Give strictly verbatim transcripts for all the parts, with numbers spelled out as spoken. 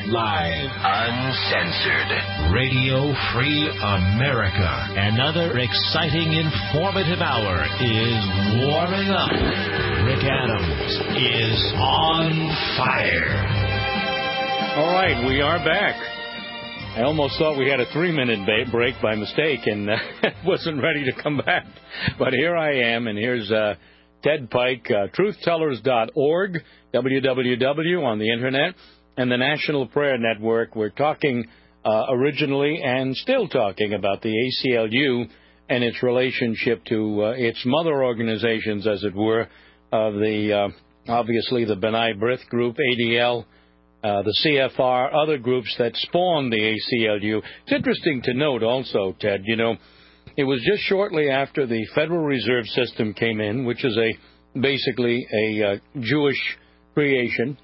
Live. Uncensored. Radio Free America. Another exciting, informative hour is warming up. Rick Adams is on fire. All right, we are back. I almost thought we had a three-minute ba- break by mistake and uh, wasn't ready to come back. But here I am, and here's uh, Ted Pike, uh, truth tellers dot org, W W W on the Internet, and the National Prayer Network. We're talking uh, originally and still talking about the A C L U and its relationship to uh, its mother organizations, as it were, of the, uh, obviously, the B'nai B'rith Group, A D L, Uh, the C F R, other groups that spawned the A C L U. It's interesting to note also, Ted, you know, it was just shortly after the Federal Reserve System came in, which is a basically a uh, Jewish creation,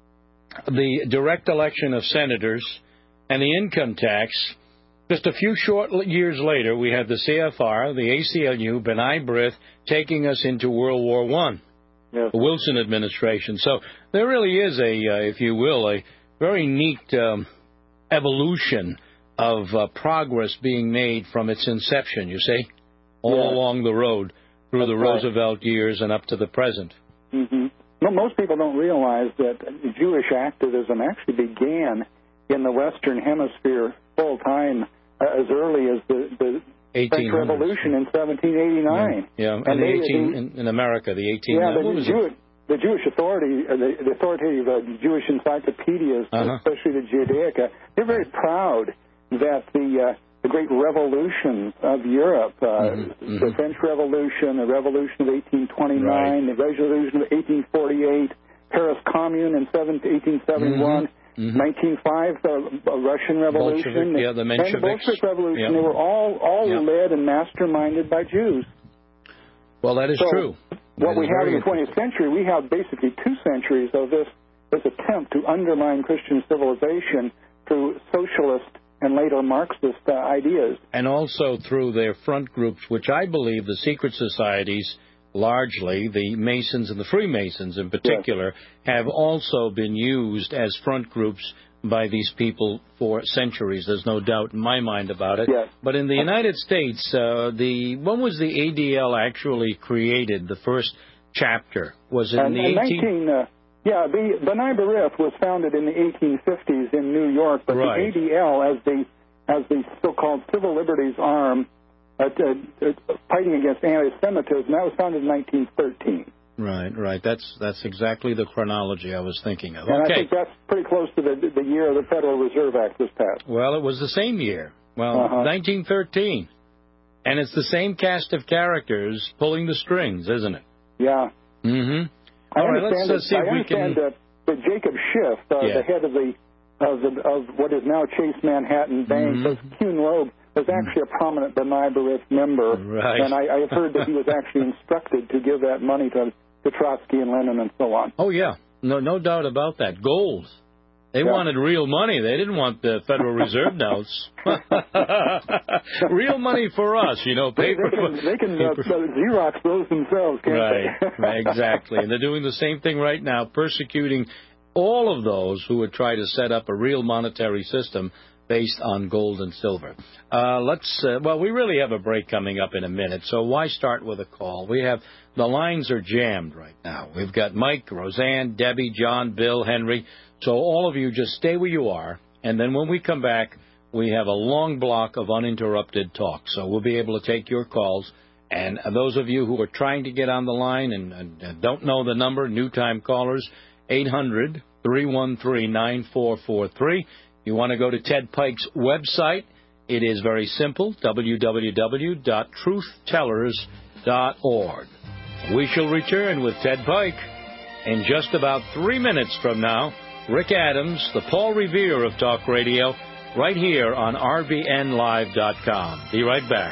the direct election of senators, and the income tax. Just a few short years later, we had the C F R, the A C L U, B'nai B'rith, taking us into World War One. Yes. The Wilson administration. So there really is a, uh, if you will, a very neat um, evolution of uh, progress being made from its inception, you see, all yeah. along the road through That's the right. Roosevelt years and up to the present. Mm-hmm. Well, most people don't realize that Jewish activism actually began in the Western Hemisphere full time uh, as early as the, the French Revolution in seventeen eighty-nine. Yeah, yeah. And, and the they, eighteen they, in, in America, the eighteen. Yeah, the, what was Jew, the Jewish authority, uh, the, the authoritative uh, Jewish encyclopedias, uh-huh. especially the Judaica, they're very proud that the uh, the great revolutions of Europe, uh, mm-hmm. Mm-hmm. the French Revolution, the Revolution of eighteen twenty-nine, right. the Revolution of eighteen forty-eight, Paris Commune in eighteen seventy-one. Mm-hmm. Mm-hmm. nineteen oh five, the Russian Revolution, Bolshevik, yeah, the and the Bolshevik Revolution. Yeah. They were all all yeah. led and masterminded by Jews. Well, that is so true. What that we have in the twentieth century, we have basically two centuries of this this attempt to undermine Christian civilization through socialist and later Marxist uh, ideas. And also through their front groups, which I believe the secret societies, largely, the Masons and the Freemasons in particular, yes. have also been used as front groups by these people for centuries. There's no doubt in my mind about it. Yes. But in the United States, uh, the when was the A D L actually created, the first chapter? Was it and, in the eighteen... Uh, yeah, the B'nai B'rith was founded in the eighteen fifties in New York, but right. the A D L, as the, as the so-called civil liberties arm, Uh, uh, fighting against anti-Semitism, that was founded in nineteen thirteen. Right, right. That's that's exactly the chronology I was thinking of. And okay. I think that's pretty close to the the year the Federal Reserve Act was passed. Well, it was the same year. Well, uh-huh. nineteen thirteen. And it's the same cast of characters pulling the strings, isn't it? Yeah. Mm-hmm. I All right, understand let's uh, see that, if I we can... understand that, that Jacob Schiff, uh, yeah. the head of the of the of what is now Chase Manhattan Bank, mm-hmm. was Kuhn Loeb, was actually a prominent B'nai B'rith member, right. and I, I have heard that he was actually instructed to give that money to, to Trotsky and Lenin and so on. Oh yeah, no no doubt about that. Gold. They yeah. wanted real money. They didn't want the Federal Reserve notes. Real money for us, you know. Paper. They, they can, they can uh, Xerox those themselves, can't right. they? Right, exactly. And they're doing the same thing right now, persecuting all of those who would try to set up a real monetary system based on gold and silver. Uh, let's, uh, well, we really have a break coming up in a minute, so why start with a call? We have, the lines are jammed right now. We've got Mike, Roseanne, Debbie, John, Bill, Henry. So all of you just stay where you are, and then when we come back, we have a long block of uninterrupted talk. So we'll be able to take your calls. And those of you who are trying to get on the line and, and, and don't know the number, new time callers, eight hundred, three one three, nine four four three. You want to go to Ted Pike's website. It is very simple, w w w dot truth tellers dot org. We shall return with Ted Pike in just about three minutes from now. Rick Adams, the Paul Revere of Talk Radio, right here on R V N live dot com. Be right back.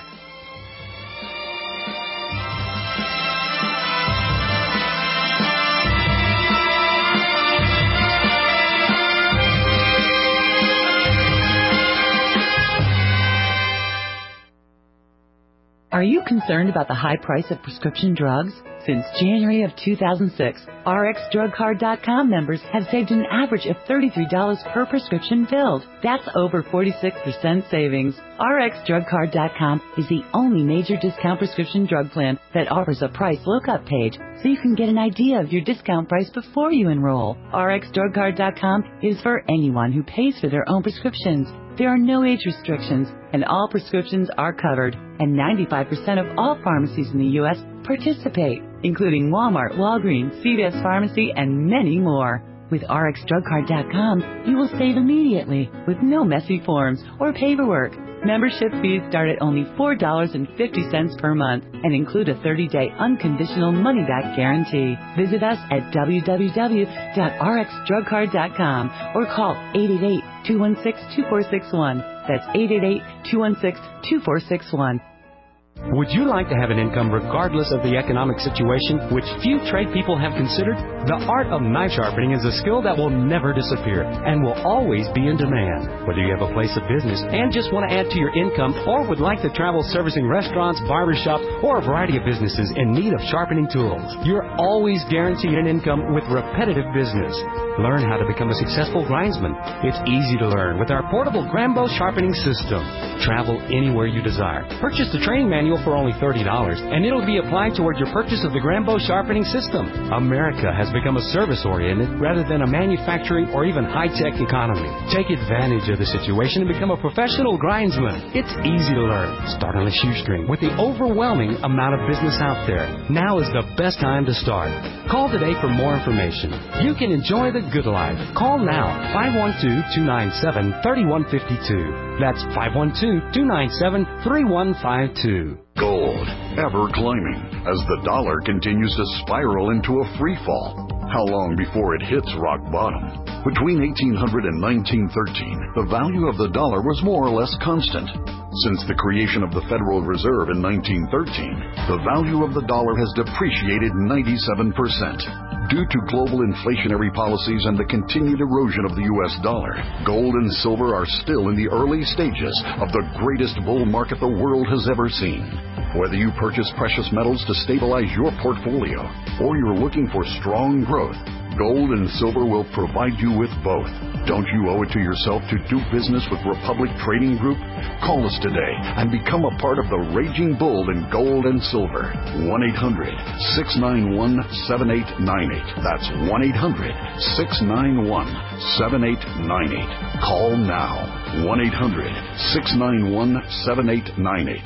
Are you concerned about the high price of prescription drugs? Since January of two thousand six, R X Drug Card dot com members have saved an average of thirty-three dollars per prescription filled. That's over forty-six percent savings. R X Drug Card dot com is the only major discount prescription drug plan that offers a price lookup page, so you can get an idea of your discount price before you enroll. R X Drug Card dot com is for anyone who pays for their own prescriptions. There are no age restrictions, and all prescriptions are covered, and ninety-five percent of all pharmacies in the U S participate, including Walmart, Walgreens, C V S Pharmacy, and many more. With R X Drug Card dot com, you will save immediately with no messy forms or paperwork. Membership fees start at only four dollars and fifty cents per month and include a thirty-day unconditional money-back guarantee. Visit us at w w w dot r x drug card dot com or call eight eight eight, two one six, two four six one. That's eight eight eight, two one six, two four six one. Would you like to have an income regardless of the economic situation, which few trade people have considered? The art of knife sharpening is a skill that will never disappear and will always be in demand. Whether you have a place of business and just want to add to your income, or would like to travel servicing restaurants, barbershops, or a variety of businesses in need of sharpening tools, you're always guaranteed an income with repetitive business. Learn how to become a successful grindsman. It's easy to learn with our portable Grambo sharpening system. Travel anywhere you desire. Purchase the training manual for only thirty dollars, and it'll be applied toward your purchase of the Grambo sharpening system. America has become a service-oriented rather than a manufacturing or even high-tech economy. Take advantage of the situation and become a professional grindsman. It's easy to learn. Start on a shoestring with the overwhelming amount of business out there. Now is the best time to start. Call today for more information. You can enjoy the good life. Call now, five one two, two nine seven, three one five two. That's five one two, two nine seven, three one five two. Gold, ever climbing as the dollar continues to spiral into a free fall. How long before it hits rock bottom? Between eighteen hundred and nineteen thirteen, the value of the dollar was more or less constant. Since the creation of the Federal Reserve in nineteen thirteen, the value of the dollar has depreciated ninety-seven percent. Due to global inflationary policies and the continued erosion of the U S dollar, gold and silver are still in the early stages of the greatest bull market the world has ever seen. Whether you purchase precious metals to stabilize your portfolio or you're looking for strong growth, gold and silver will provide you with both. Don't you owe it to yourself to do business with Republic Trading Group? Call us today and become a part of the raging bull in gold and silver. one eight hundred, six nine one, seven eight nine eight. That's one eight hundred, six nine one, seven eight nine eight. Call now. one eight hundred, six nine one, seven eight nine eight.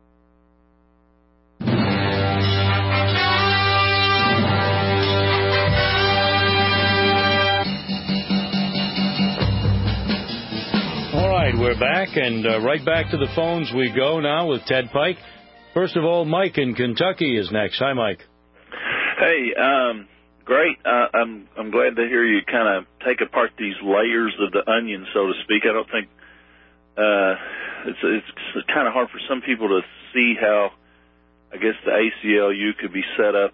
We're back, and uh, right back to the phones we go now with Ted Pike. First of all, Mike in Kentucky is next. Hi, Mike. Hey, um, great. Uh, I'm I'm glad to hear you kind of take apart these layers of the onion, so to speak. I don't think uh, it's it's kind of hard for some people to see how, I guess, the A C L U could be set up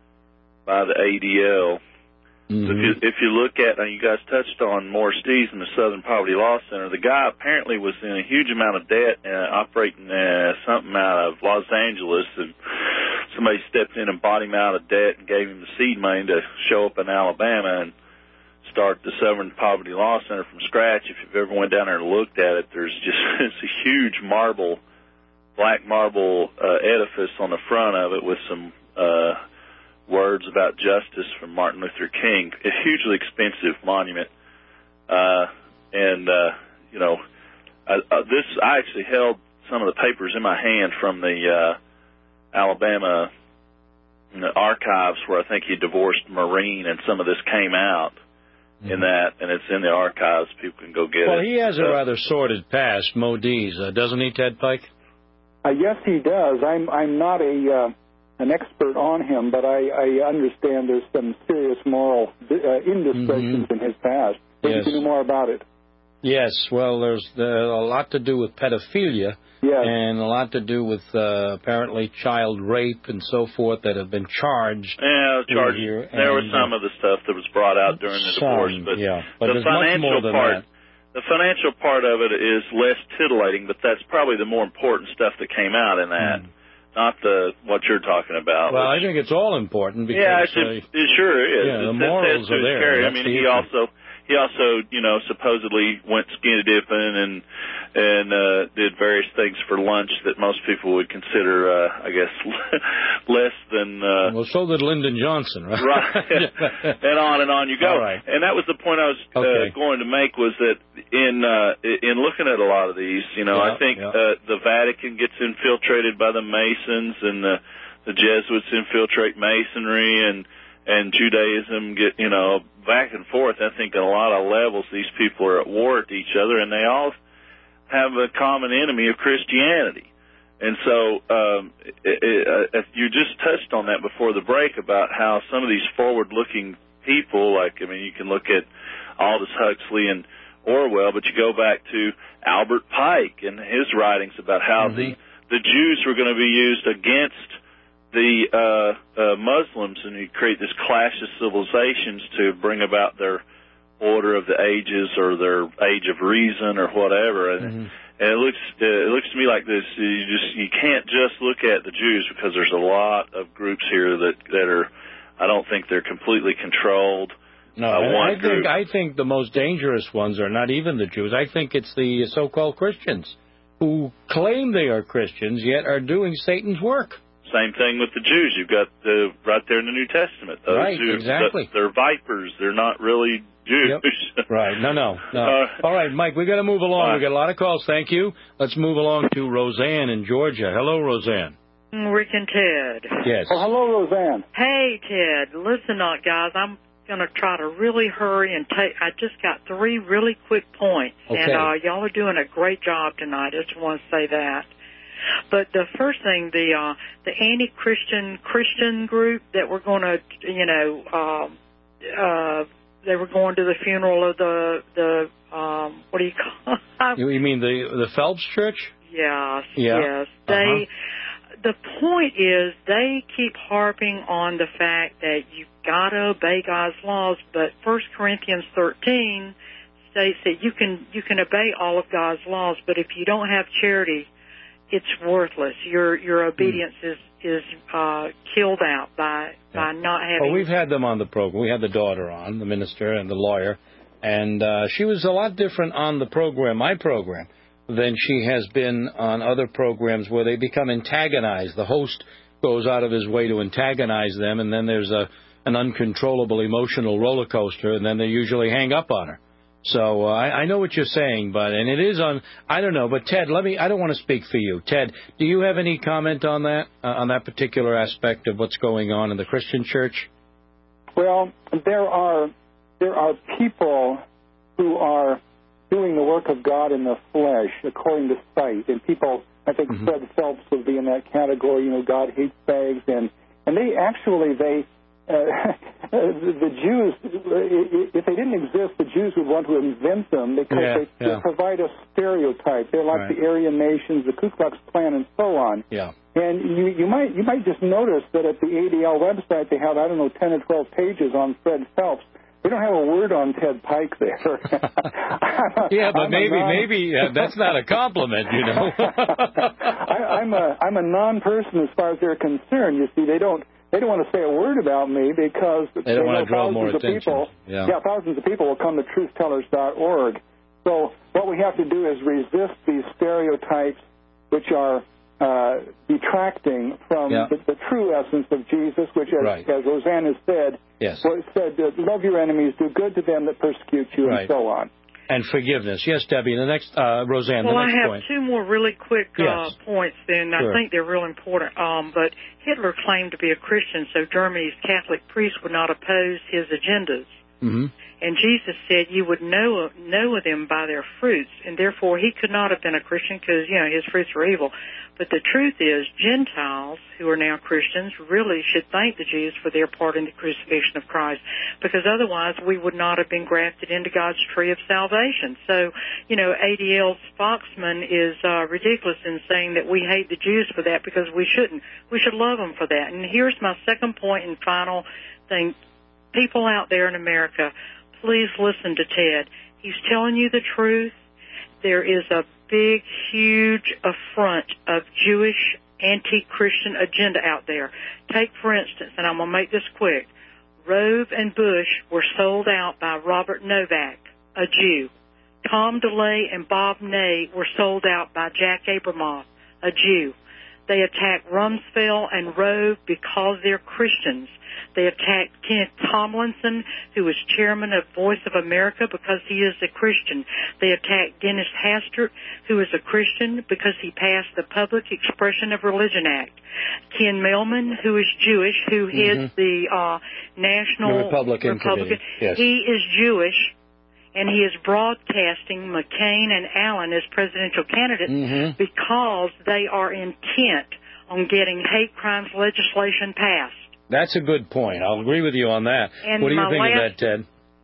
by the A D L. Mm-hmm. So if you, if you look at, and you guys touched on Morris Dees and the Southern Poverty Law Center, the guy apparently was in a huge amount of debt uh, operating uh, something out of Los Angeles, and somebody stepped in and bought him out of debt and gave him the seed money to show up in Alabama and start the Southern Poverty Law Center from scratch. If you've ever went down there and looked at it, there's just it's a huge marble, black marble uh, edifice on the front of it with some uh words about justice from Martin Luther King, a hugely expensive monument. Uh, and, uh, you know, I, uh, this, I actually held some of the papers in my hand from the uh, Alabama you know, archives where I think he divorced Marine, and some of this came out mm-hmm. in that, and it's in the archives. People can go get well, it. Well, he has a uh, rather sordid past, Mo Dees, uh, doesn't he, Ted Pike? Uh, yes, he does. I'm, I'm not a... Uh... an expert on him, but I, I understand there's some serious moral uh, indiscretions mm-hmm. in his past. Maybe yes. you can know more about it. Yes, well, there's uh, a lot to do with pedophilia yes. and a lot to do with uh, apparently child rape and so forth that have been charged. Yeah, charged. Here. There and, was some uh, of the stuff that was brought out during the some, divorce, but, yeah, but the financial part, that. the financial part of it is less titillating, but that's probably the more important stuff that came out in that. Mm. not the what you're talking about. Well, which, I think it's all important because yeah, it's, uh, it sure is. Yeah, the it's, morals it's, are there. Carry. I That's mean, the he issue. also he also you know supposedly went skinny dipping and and uh, did various things for lunch that most people would consider, uh, I guess, less than. Uh, well, so did Lyndon Johnson, right? Right, and on and on you go. All right. And that was the point I was uh, okay. going to make was that in uh, in looking at a lot of these, you know, yeah, I think yeah. uh, the Vatican gets infiltrated by the Masons, and the, the Jesuits infiltrate Masonry, and and Judaism get, you know, back and forth. I think on a lot of levels these people are at war with each other, and they all have a common enemy of Christianity. And so um, it, it, uh, you just touched on that before the break about how some of these forward-looking people, like, I mean, you can look at Aldous Huxley and Orwell, but you go back to Albert Pike and his writings about how mm-hmm. the, the Jews were going to be used against the uh, uh, Muslims, and you create this clash of civilizations to bring about their order of the ages or their age of reason or whatever. And, mm-hmm. and it looks uh, it looks to me like this. You just you can't just look at the Jews because there's a lot of groups here that that are. I don't think they're completely controlled. No, uh, one I group. think I think the most dangerous ones are not even the Jews. I think it's the so-called Christians who claim they are Christians yet are doing Satan's work. Same thing with the Jews. You've got the right there in the New Testament. Those right, who, exactly. The, they're vipers. They're not really Jews. Yep. Right. No, no, no. Uh, All right, Mike, we got to move along. Fine. We got a lot of calls. Thank you. Let's move along to Roseanne in Georgia. Hello, Roseanne. Rick and Ted. Yes. Oh, hello, Roseanne. Hey, Ted. Listen up, guys. I'm going to try to really hurry and take. I just got three really quick points, okay. and uh, y'all are doing a great job tonight. I just want to say that. But the first thing, the uh, the anti-Christian Christian group that were going to, you know, um, uh, they were going to the funeral of the the um, what do you call it? You mean the the Phelps Church? Yes, yeah. yes. Uh-huh. They. The point is they keep harping on the fact that you've got to obey God's laws, but First Corinthians thirteen states that you can you can obey all of God's laws, but if you don't have charity, it's worthless. Your your obedience mm. is is uh, killed out by yeah. by not having. Well, we've had them on the program. We had the daughter on, the minister and the lawyer, and uh, she was a lot different on the program, my program, than she has been on other programs where they become antagonized. The host goes out of his way to antagonize them, and then there's a an uncontrollable emotional roller coaster, and then they usually hang up on her. So uh, I, I know what you're saying, but and it is on. I don't know, but Ted, let me. I don't want to speak for you, Ted. Do you have any comment on that uh, on that particular aspect of what's going on in the Christian church? Well, there are there are people who are doing the work of God in the flesh, according to sight, and people. I think mm-hmm. Fred Phelps would be in that category. You know, God hates bags, and and they actually they. Uh, the, the Jews, if they didn't exist, the Jews would want to invent them because yeah, they, yeah. they provide a stereotype. They're like right. the Aryan nations, the Ku Klux Klan, and so on. Yeah. And you, you might you might just notice that at the A D L website they have, I don't know, ten or twelve pages on Fred Phelps. They don't have a word on Ted Pike there. yeah, but I'm maybe non- maybe uh, that's not a compliment, you know. I, I'm a I'm a non-person as far as they're concerned. You see, they don't. They don't want to say a word about me because they don't they want to draw more attention. People, yeah. yeah, thousands of people will come to truth tellers dot org. So what we have to do is resist these stereotypes which are uh, detracting from yeah. the, the true essence of Jesus, which, as, right. as Roseanne has said, yes. well, it said, uh, love your enemies, do good to them that persecute you, right. and so on. And forgiveness. Yes, Debbie. The next, uh, Roseanne. Well, the next I have point. two more really quick uh, yes. points. Then sure. I think they're real important. Um, but Hitler claimed to be a Christian, so Germany's Catholic priests would not oppose his agendas. Mm-hmm. And Jesus said you would know know them by their fruits, and therefore he could not have been a Christian because, you know, his fruits were evil. But the truth is Gentiles who are now Christians really should thank the Jews for their part in the crucifixion of Christ, because otherwise we would not have been grafted into God's tree of salvation. So, you know, A D L Foxman is uh, ridiculous in saying that we hate the Jews for that, because we shouldn't. We should love them for that. And here's my second point and final thing. People out there in America, please listen to Ted. He's telling you the truth. There is a big, huge affront of Jewish anti-Christian agenda out there. Take, for instance, and I'm going to make this quick, Rove and Bush were sold out by Robert Novak, a Jew. Tom DeLay and Bob Ney were sold out by Jack Abramoff, a Jew. They attacked Rumsfeld and Rove because they're Christians. They attacked Kenneth Tomlinson, who was chairman of Voice of America, because he is a Christian. They attacked Dennis Hastert, who is a Christian, because he passed the Public Expression of Religion Act. Ken Mehlman, who is Jewish, who heads mm-hmm. the uh, National the Republican, Republican. Yes. He is Jewish, and he is broadcasting McCain and Allen as presidential candidates mm-hmm. because they are intent on getting hate crimes legislation passed. That's a good point. I'll agree with you on that. And what do you think last, of that, Ted?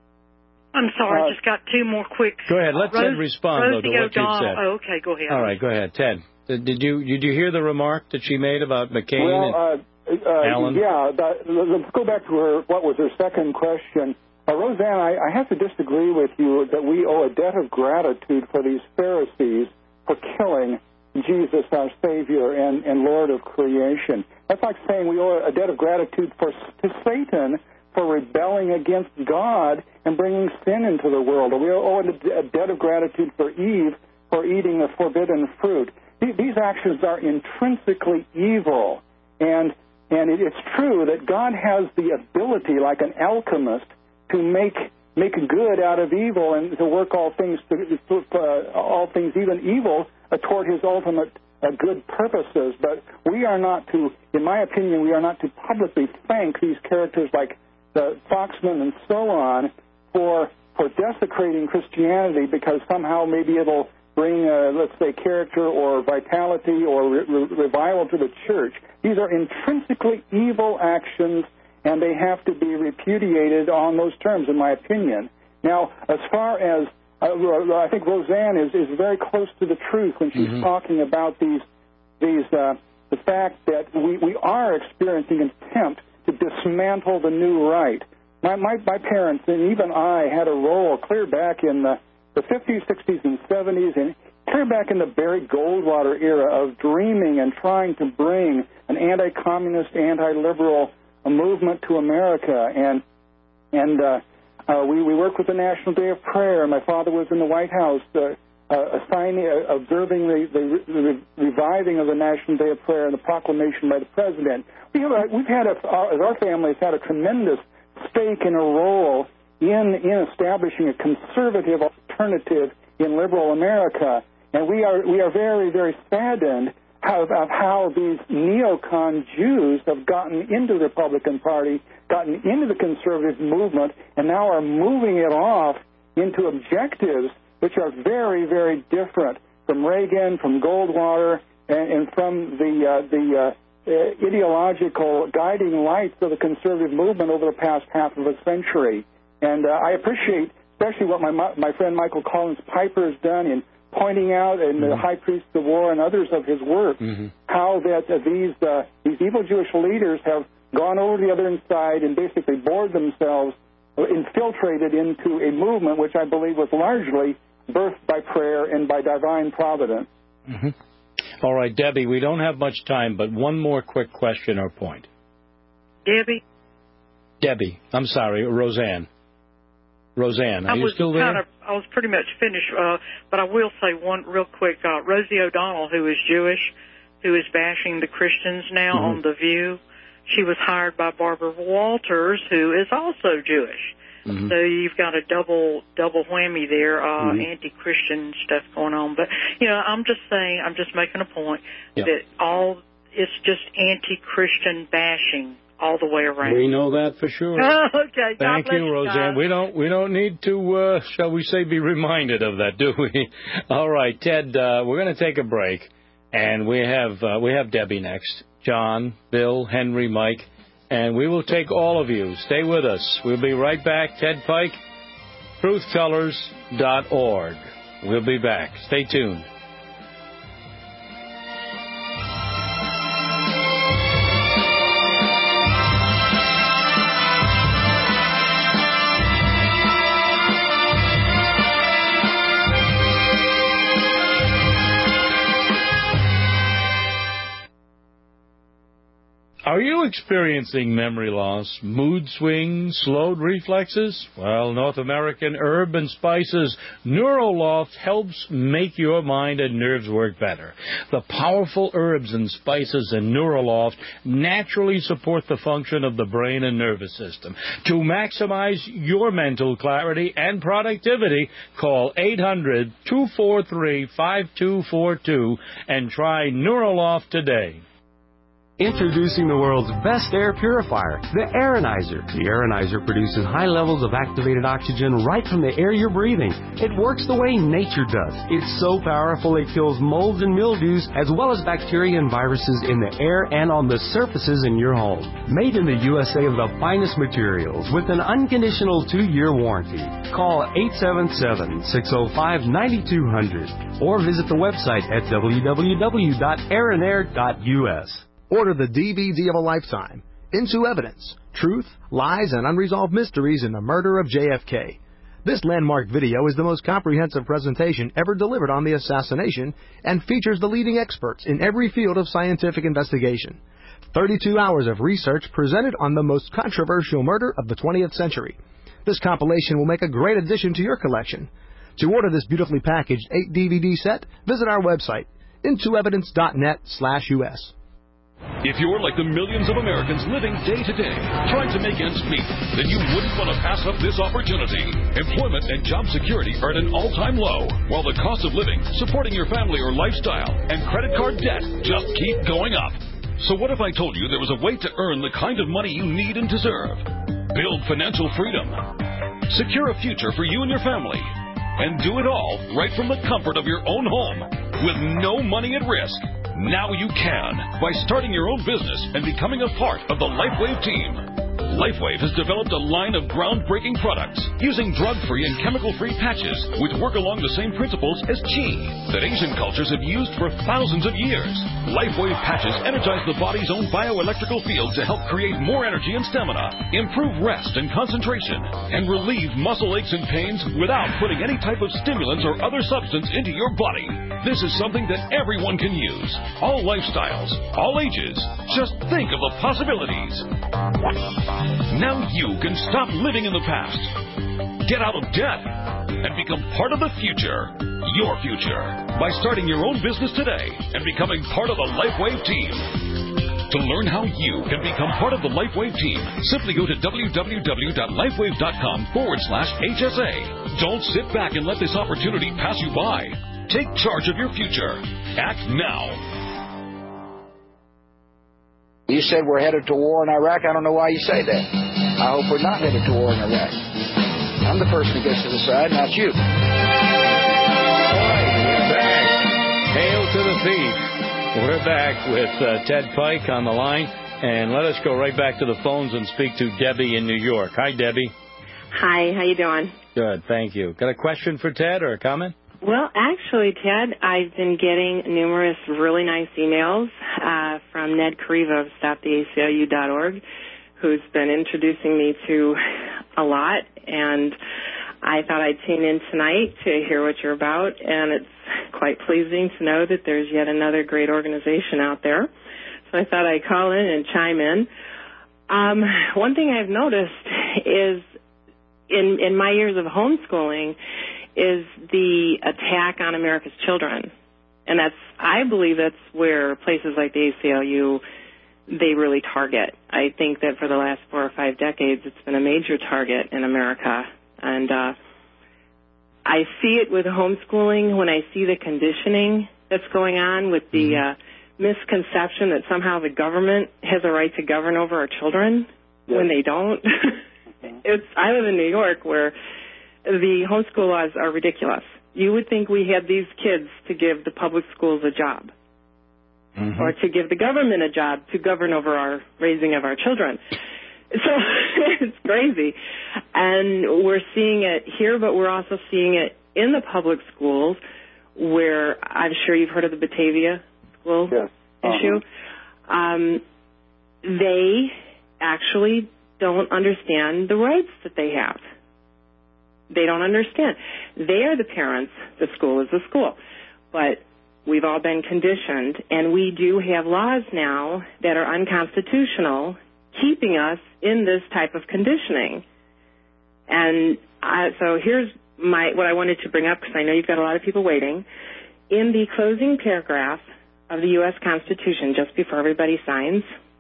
I'm sorry, uh, I just got two more quick. Go ahead. Let Rose, Ted respond, Rosie though, to what you said. Oh, okay, go ahead. All right, go ahead. Ted, did you did you hear the remark that she made about McCain well, and uh, uh, Allen? Yeah, that, let's go back to her, what was her second question. Uh, Roseanne, I, I have to disagree with you that we owe a debt of gratitude for these Pharisees for killing Jesus, our Savior and, and Lord of creation. That's like saying we owe a debt of gratitude for to Satan for rebelling against God and bringing sin into the world. Or we owe a debt of gratitude for Eve for eating the forbidden fruit. These actions are intrinsically evil, and and it, it's true that God has the ability, like an alchemist, to make make good out of evil and to work all things to, uh, all things even evil uh, toward His ultimate uh, good purposes. But we are not to, in my opinion, we are not to publicly thank these characters like the Foxman and so on for for desecrating Christianity because somehow maybe it'll bring, uh, let's say, character or vitality or re- re- revival to the church. These are intrinsically evil actions, and they have to be repudiated on those terms, in my opinion. Now, as far as, uh, I think Roseanne is, is very close to the truth when she's mm-hmm. talking about these, these uh, the fact that we, we are experiencing an attempt to dismantle the new right. My, my, my parents and even I had a role clear back in the, the fifties, sixties, and seventies, and clear back in the Barry Goldwater era of dreaming and trying to bring an anti-communist, anti-liberal a movement to America, and and uh, uh, we we worked with the National Day of Prayer. My father was in the White House, uh, uh, assigning, uh, observing the, the, the reviving of the National Day of Prayer and the proclamation by the president. We have a, we've had a, uh, as our family has had a tremendous stake and a role in in establishing a conservative alternative in liberal America, and we are we are very very saddened Of, of how these neocon Jews have gotten into the Republican Party, gotten into the conservative movement, and now are moving it off into objectives which are very, very different from Reagan, from Goldwater, and, and from the uh, the uh, ideological guiding lights of the conservative movement over the past half of a century. And uh, I appreciate especially what my my friend Michael Collins Piper has done in pointing out, and the mm-hmm. High Priest of War and others of his work, mm-hmm. how that uh, these uh, these evil Jewish leaders have gone over the other side and basically bored themselves, uh, infiltrated into a movement which I believe was largely birthed by prayer and by divine providence. Mm-hmm. All right, Debbie, we don't have much time, but one more quick question or point. Debbie? Debbie, I'm sorry, Roseanne. Roseanne, are I you still there? Kind of, I was pretty much finished, uh, but I will say one real quick. Uh, Rosie O'Donnell, who is Jewish, who is bashing the Christians now mm-hmm. on The View, she was hired by Barbara Walters, who is also Jewish. Mm-hmm. So you've got a double double whammy there, uh, mm-hmm. anti-Christian stuff going on. But, you know, I'm just saying, I'm just making a point yep. that all it's just anti-Christian bashing all the way around. We know that for sure. Okay. Thank God you, Roseanne. guys. We don't we don't need to, uh, shall we say, be reminded of that, do we? All right, Ted. Uh, we're going to take a break, and we have uh, we have Debbie next. John, Bill, Henry, Mike, and we will take all of you. Stay with us. We'll be right back. Ted Pike, truth tellers dot org. We'll be back. Stay tuned. Are you experiencing memory loss, mood swings, slowed reflexes? Well, North American Herb and Spices Neuroloft helps make your mind and nerves work better. The powerful herbs and spices in Neuroloft naturally support the function of the brain and nervous system. To maximize your mental clarity and productivity, call eight hundred, two four three, five two four two and try Neuroloft today. Introducing the world's best air purifier, the Aeronizer. The Aeronizer produces high levels of activated oxygen right from the air you're breathing. It works the way nature does. It's so powerful it kills molds and mildews as well as bacteria and viruses in the air and on the surfaces in your home. Made in the U S A of the finest materials with an unconditional two-year warranty. Call eight seven seven, six oh five, nine two hundred or visit the website at w w w dot aeronair dot u s. Order the D V D of a lifetime, Into Evidence, Truth, Lies, and Unresolved Mysteries in the Murder of J F K. This landmark video is the most comprehensive presentation ever delivered on the assassination and features the leading experts in every field of scientific investigation. thirty-two hours of research presented on the most controversial murder of the twentieth century. This compilation will make a great addition to your collection. To order this beautifully packaged eight D V D set, visit our website, into evidence dot net slash U S. If you're like the millions of Americans living day to day, trying to make ends meet, then you wouldn't want to pass up this opportunity. Employment and job security are at an all-time low, while the cost of living, supporting your family or lifestyle, and credit card debt just keep going up. So what if I told you there was a way to earn the kind of money you need and deserve? Build financial freedom. Secure a future for you and your family. And do it all right from the comfort of your own home with no money at risk. Now you can by starting your own business and becoming a part of the LifeWave team. LifeWave has developed a line of groundbreaking products using drug-free and chemical-free patches which work along the same principles as Qi that Asian cultures have used for thousands of years. LifeWave patches energize the body's own bioelectrical field to help create more energy and stamina, improve rest and concentration, and relieve muscle aches and pains without putting any type of stimulants or other substance into your body. This is something that everyone can use. All lifestyles, all ages. Just think of the possibilities. Now you can stop living in the past, get out of debt, and become part of the future, your future, by starting your own business today and becoming part of the LifeWave team. To learn how you can become part of the LifeWave team, simply go to w w w dot lifewave dot com forward slash H S A. Don't sit back and let this opportunity pass you by. Take charge of your future. Act now. You said we're headed to war in Iraq. I don't know why you say that. I hope we're not headed to war in Iraq. I'm the person who gets to decide, not you. All right, we're back. Hail to the thief. We're back with uh, Ted Pike on the line. And let us go right back to the phones and speak to Debbie in New York. Hi, Debbie. Hi, how you doing? Good, thank you. Got a question for Ted or a comment? Well, actually, Ted, I've been getting numerous really nice emails uh, from Ned Kariva of stop the A C L U dot org, who's been introducing me to a lot, and I thought I'd tune in tonight to hear what you're about, and it's quite pleasing to know that there's yet another great organization out there. So I thought I'd call in and chime in. Um, one thing I've noticed is in, in my years of homeschooling is the attack on America's children. And that's, I believe that's where places like the A C L U, they really target. I think that for the last four or five decades, it's been a major target in America. And uh, I see it with homeschooling when I see the conditioning that's going on with the uh, misconception that somehow the government has a right to govern over our children yes. when they don't. It's, I live in New York where the homeschool laws are ridiculous. You would think we had these kids to give the public schools a job mm-hmm. or to give the government a job to govern over our raising of our children. So it's crazy. And we're seeing it here, but we're also seeing it in the public schools where I'm sure you've heard of the Batavia school yes. uh-huh. issue. Um, they actually don't understand the rights that they have. They don't understand. They are the parents. The school is the school. But we've all been conditioned, and we do have laws now that are unconstitutional, keeping us in this type of conditioning. And I, so here's my what I wanted to bring up, because I know you've got a lot of people waiting. In the closing paragraph of the U S Constitution, just before everybody signs,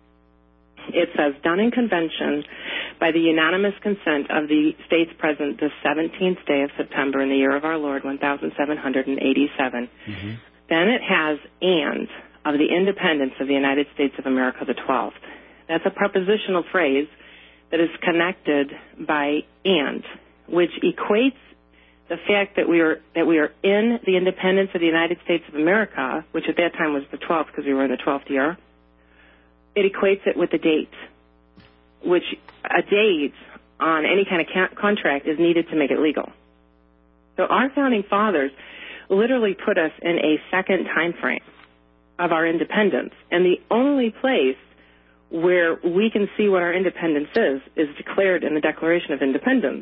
it says, done in convention by the unanimous consent of the states present the seventeenth day of September in the year of our Lord, one thousand seven hundred eighty-seven. Mm-hmm. Then it has and of the independence of the United States of America the twelfth. That's a prepositional phrase that is connected by and, which equates the fact that we are that we are in the independence of the United States of America, which at that time was the twelfth because we were in the twelfth year. It equates it with the date, which a date on any kind of ca- contract is needed to make it legal. So our founding fathers literally put us in a second time frame of our independence, and the only place where we can see what our independence is is declared in the Declaration of Independence.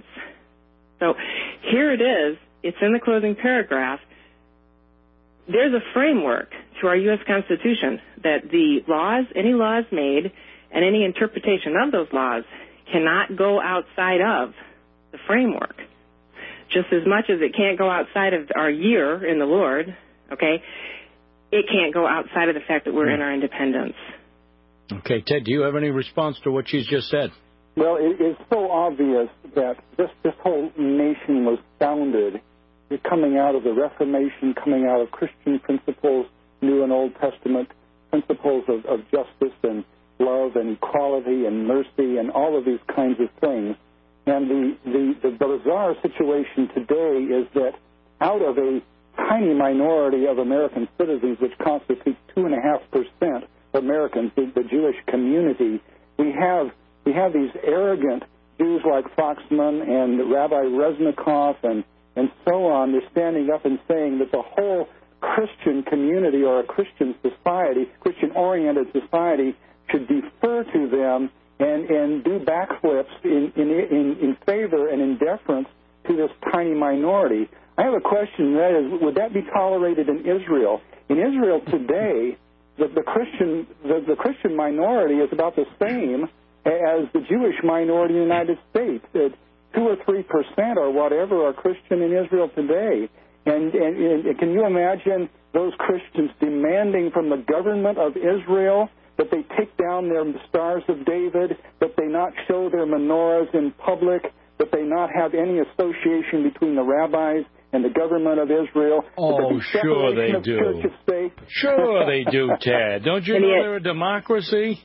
So here it is. It's in the closing paragraph. There's a framework to our U S Constitution that the laws, any laws made, and any interpretation of those laws cannot go outside of the framework. Just as much as it can't go outside of our year in the Lord, okay, it can't go outside of the fact that we're in our independence. Okay, Ted, do you have any response to what she's just said? Well, it, it's so obvious that this, this whole nation was founded coming out of the Reformation, coming out of Christian principles, New and Old Testament principles of, of justice and love and equality and mercy and all of these kinds of things. And the, the, the bizarre situation today is that out of a tiny minority of American citizens, which constitutes two point five percent of Americans, the, the Jewish community, we have we have these arrogant Jews like Foxman and Rabbi Reznikov and and so on. They're standing up and saying that the whole Christian community or a Christian society, Christian-oriented society, should defer to them and, and do backflips in, in, in, in favor and in deference to this tiny minority. I have a question, that is, would that be tolerated in Israel? In Israel today, the, the Christian the, the Christian minority is about the same as the Jewish minority in the United States. It, two or three percent or whatever are Christian in Israel today. And, and, and can you imagine those Christians demanding from the government of Israel that they take down their Stars of David, that they not show their menorahs in public, that they not have any association between the rabbis and the government of Israel? Oh, sure they do. Church of state? Sure they do, Ted. Don't you and know yet, they're a democracy?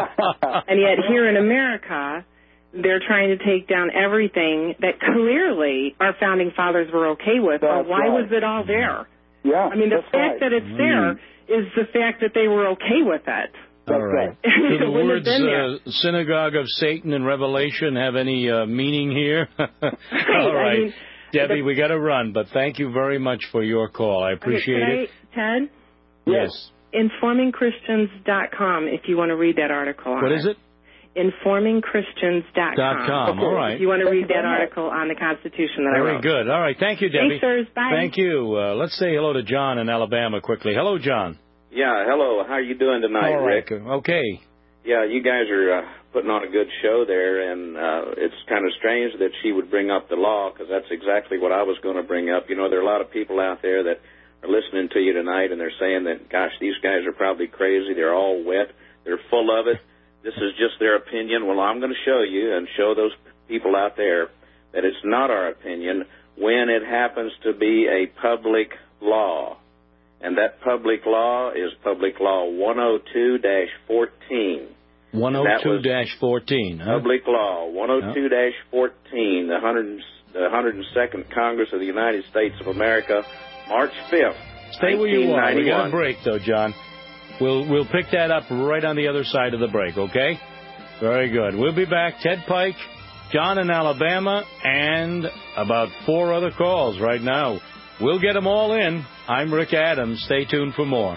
And yet here in America, they're trying to take down everything that clearly our founding fathers were okay with. Well, why right. was it all there? Yeah, I mean, the fact right. that it's there is the fact that they were okay with it. All right. Do the words uh, synagogue of Satan in Revelation have any uh, meaning here? All right. I mean, Debbie, the, we got to run, but thank you very much for your call. I appreciate okay, it. I, Ted? Yes. informing christians dot com if you want to read that article on What it. is it? informing christians dot com. Dot com. Okay. All right. If you want to read that article on the Constitution that Very I wrote. good. All right. Thank you, Debbie. Thanks, sirs. Bye. Thank you. Uh, let's say hello to John in Alabama quickly. Hello, John. Yeah, hello. How are you doing tonight, All right. Rick? Okay. Yeah, you guys are uh, putting on a good show there, and uh, it's kind of strange that she would bring up the law, because that's exactly what I was going to bring up. You know, there are a lot of people out there that are listening to you tonight, and they're saying that, gosh, these guys are probably crazy. They're all wet. They're full of it. This is just their opinion. Well, I'm going to show you and show those people out there that it's not our opinion when it happens to be a public law. And that public law is Public Law one oh two dash fourteen. one oh two dash fourteen. Huh? Public Law one oh two dash fourteen, the one hundred second Congress of the United States of America, March fifth, Stay where you are. We got a break, though, John. We'll we'll pick that up right on the other side of the break, okay? Very good. We'll be back. Ted Pike, John in Alabama, and about four other calls right now. We'll get them all in. I'm Rick Adams. Stay tuned for more.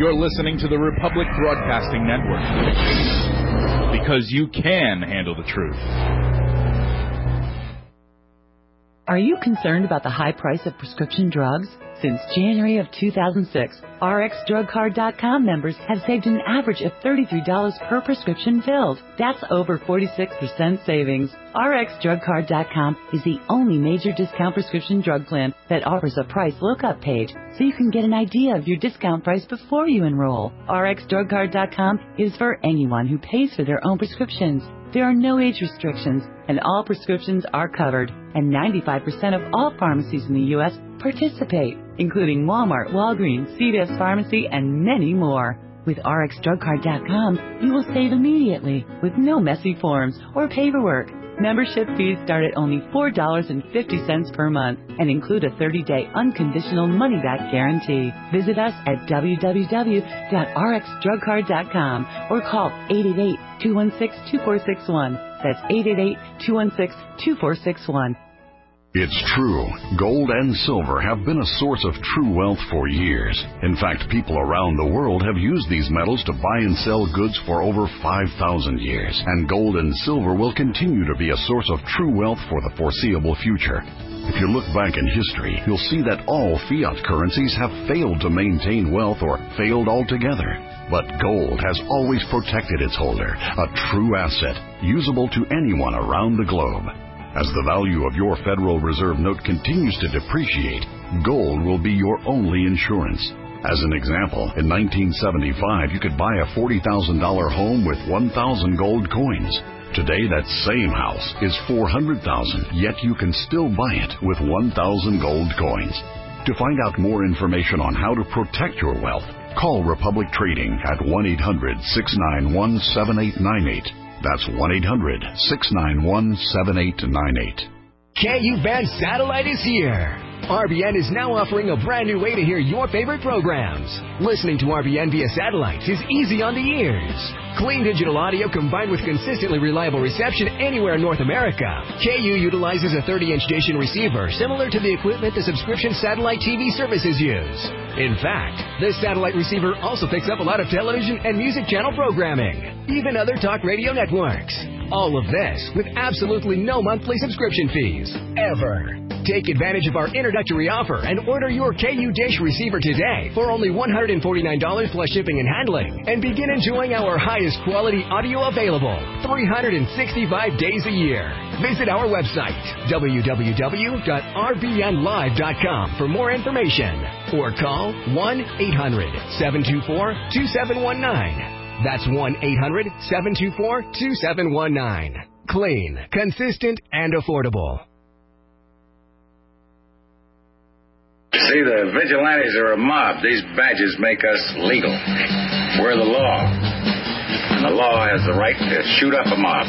You're listening to the Republic Broadcasting Network. Because you can handle the truth. Are you concerned about the high price of prescription drugs? Since January of two thousand six, R X Drug Card dot com members have saved an average of thirty-three dollars per prescription filled. That's over forty-six percent savings. R X Drug Card dot com is the only major discount prescription drug plan that offers a price lookup page so you can get an idea of your discount price before you enroll. R X Drug Card dot com is for anyone who pays for their own prescriptions. There are no age restrictions, and all prescriptions are covered, and ninety-five percent of all pharmacies in the U S participate, including Walmart, Walgreens, C V S Pharmacy, and many more. With R X Drug Card dot com, you will save immediately with no messy forms or paperwork. Membership fees start at only four dollars and fifty cents per month and include a thirty-day unconditional money-back guarantee. Visit us at w w w dot r x drug card dot com or call eight eight eight, two one six, two four six one. That's eight eight eight, two one six, two four six one. It's true. Gold and silver have been a source of true wealth for years. In fact, people around the world have used these metals to buy and sell goods for over five thousand years. And gold and silver will continue to be a source of true wealth for the foreseeable future. If you look back in history, you'll see that all fiat currencies have failed to maintain wealth or failed altogether. But gold has always protected its holder, a true asset, usable to anyone around the globe. As the value of your Federal Reserve note continues to depreciate, gold will be your only insurance. As an example, in nineteen seventy-five, you could buy a forty thousand dollars home with one thousand gold coins. Today, that same house is four hundred thousand dollars, yet you can still buy it with one thousand gold coins. To find out more information on how to protect your wealth, call Republic Trading at one eight hundred, six nine one, seven eight nine eight. That's one eight hundred, six nine one, seven eight nine eight. K U Band Satellite is here. R B N is now offering a brand new way to hear your favorite programs. Listening to R B N via satellite is easy on the ears. Clean digital audio combined with consistently reliable reception anywhere in North America. K U utilizes a thirty-inch dish and receiver similar to the equipment the subscription satellite T V services use. In fact, this satellite receiver also picks up a lot of television and music channel programming, even other talk radio networks. All of this with absolutely no monthly subscription fees, ever. Take advantage of our introductory offer and order your K U Dish receiver today for only one hundred forty-nine dollars plus shipping and handling, and begin enjoying our highest quality audio available three hundred sixty-five days a year. Visit our website, w w w dot r b n live dot com for more information, or call one eight hundred, seven two four, two seven one nine. That's one eight hundred, seven two four, two seven one nine. Clean, consistent, and affordable. See, the vigilantes are a mob. These badges make us legal. We're the law. And the law has the right to shoot up a mob.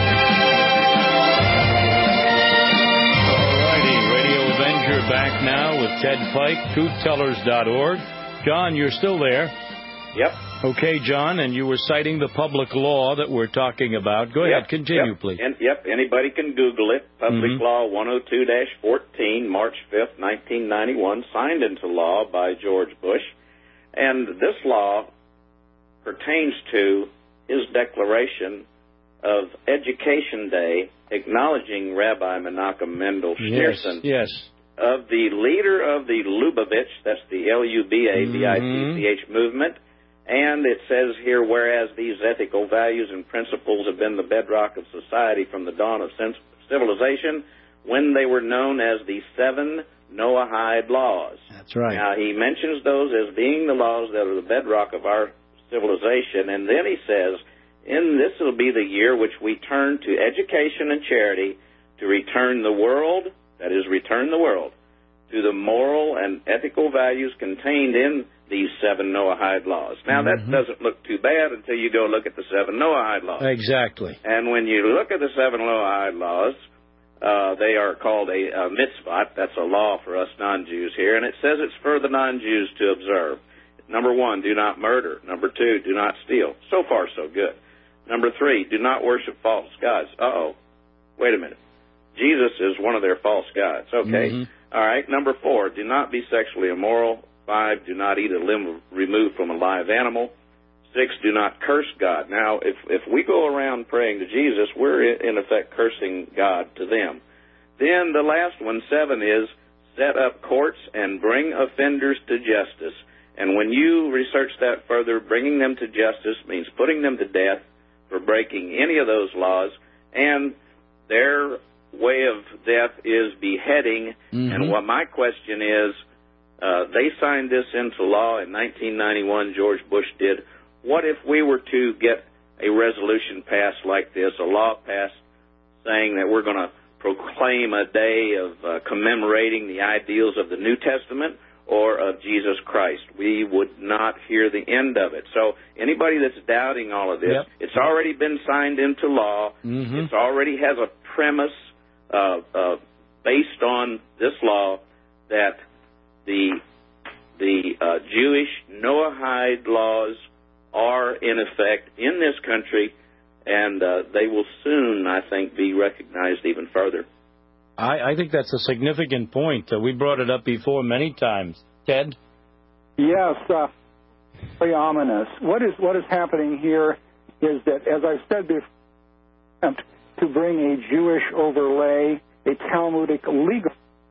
All righty, Radio Avenger back now with Ted Pike, truth tellers dot org. John, you're still there. Yep. Okay, John, and you were citing the public law that we're talking about. Go yep, ahead, continue, yep, please. And, yep, anybody can Google it. Public mm-hmm. Law one oh two dash fourteen, March fifth, nineteen ninety-one, signed into law by George Bush. And this law pertains to his declaration of Education Day, acknowledging Rabbi Menachem Mendel Schneerson. Yes, yes. Of the leader of the Lubavitch, that's the L U B A V I C C H mm-hmm. movement. And it says here, whereas these ethical values and principles have been the bedrock of society from the dawn of civilization, when they were known as the seven Noahide laws. That's right. Now, he mentions those as being the laws that are the bedrock of our civilization. And then he says, in this will be the year which we turn to education and charity to return the world, that is, return the world, to the moral and ethical values contained in these seven Noahide laws. Now, mm-hmm. that doesn't look too bad until you go look at the seven Noahide laws. Exactly. And when you look at the seven Noahide laws, uh, they are called a, a mitzvot. That's a law for us non-Jews here. And it says it's for the non-Jews to observe. Number one, do not murder. Number two, do not steal. So far, so good. Number three, do not worship false gods. Uh-oh. Wait a minute. Jesus is one of their false gods. Okay. Mm-hmm. All right. Number four, do not be sexually immoral. Five, do not eat a limb removed from a live animal. Six, do not curse God. Now, if, if we go around praying to Jesus, we're in effect cursing God to them. Then the last one, seven, is set up courts and bring offenders to justice. And when you research that further, bringing them to justice means putting them to death for breaking any of those laws, and their way of death is beheading. Mm-hmm. And what my question is, uh, they signed this into law in nineteen ninety-one, George Bush did. What if we were to get a resolution passed like this, a law passed saying that we're going to proclaim a day of uh, commemorating the ideals of the New Testament or of Jesus Christ? We would not hear the end of it. So anybody that's doubting all of this, yep. it's already been signed into law. Mm-hmm. It already has a premise uh, uh, based on this law that the the uh, Jewish Noahide laws are in effect in this country, and uh, they will soon, I think, be recognized even further. I, I think that's a significant point. Uh, we brought it up before many times. Ted? Yes, uh, very ominous. What is what is happening here is that, as I've said before, to bring a Jewish overlay, a Talmudic legal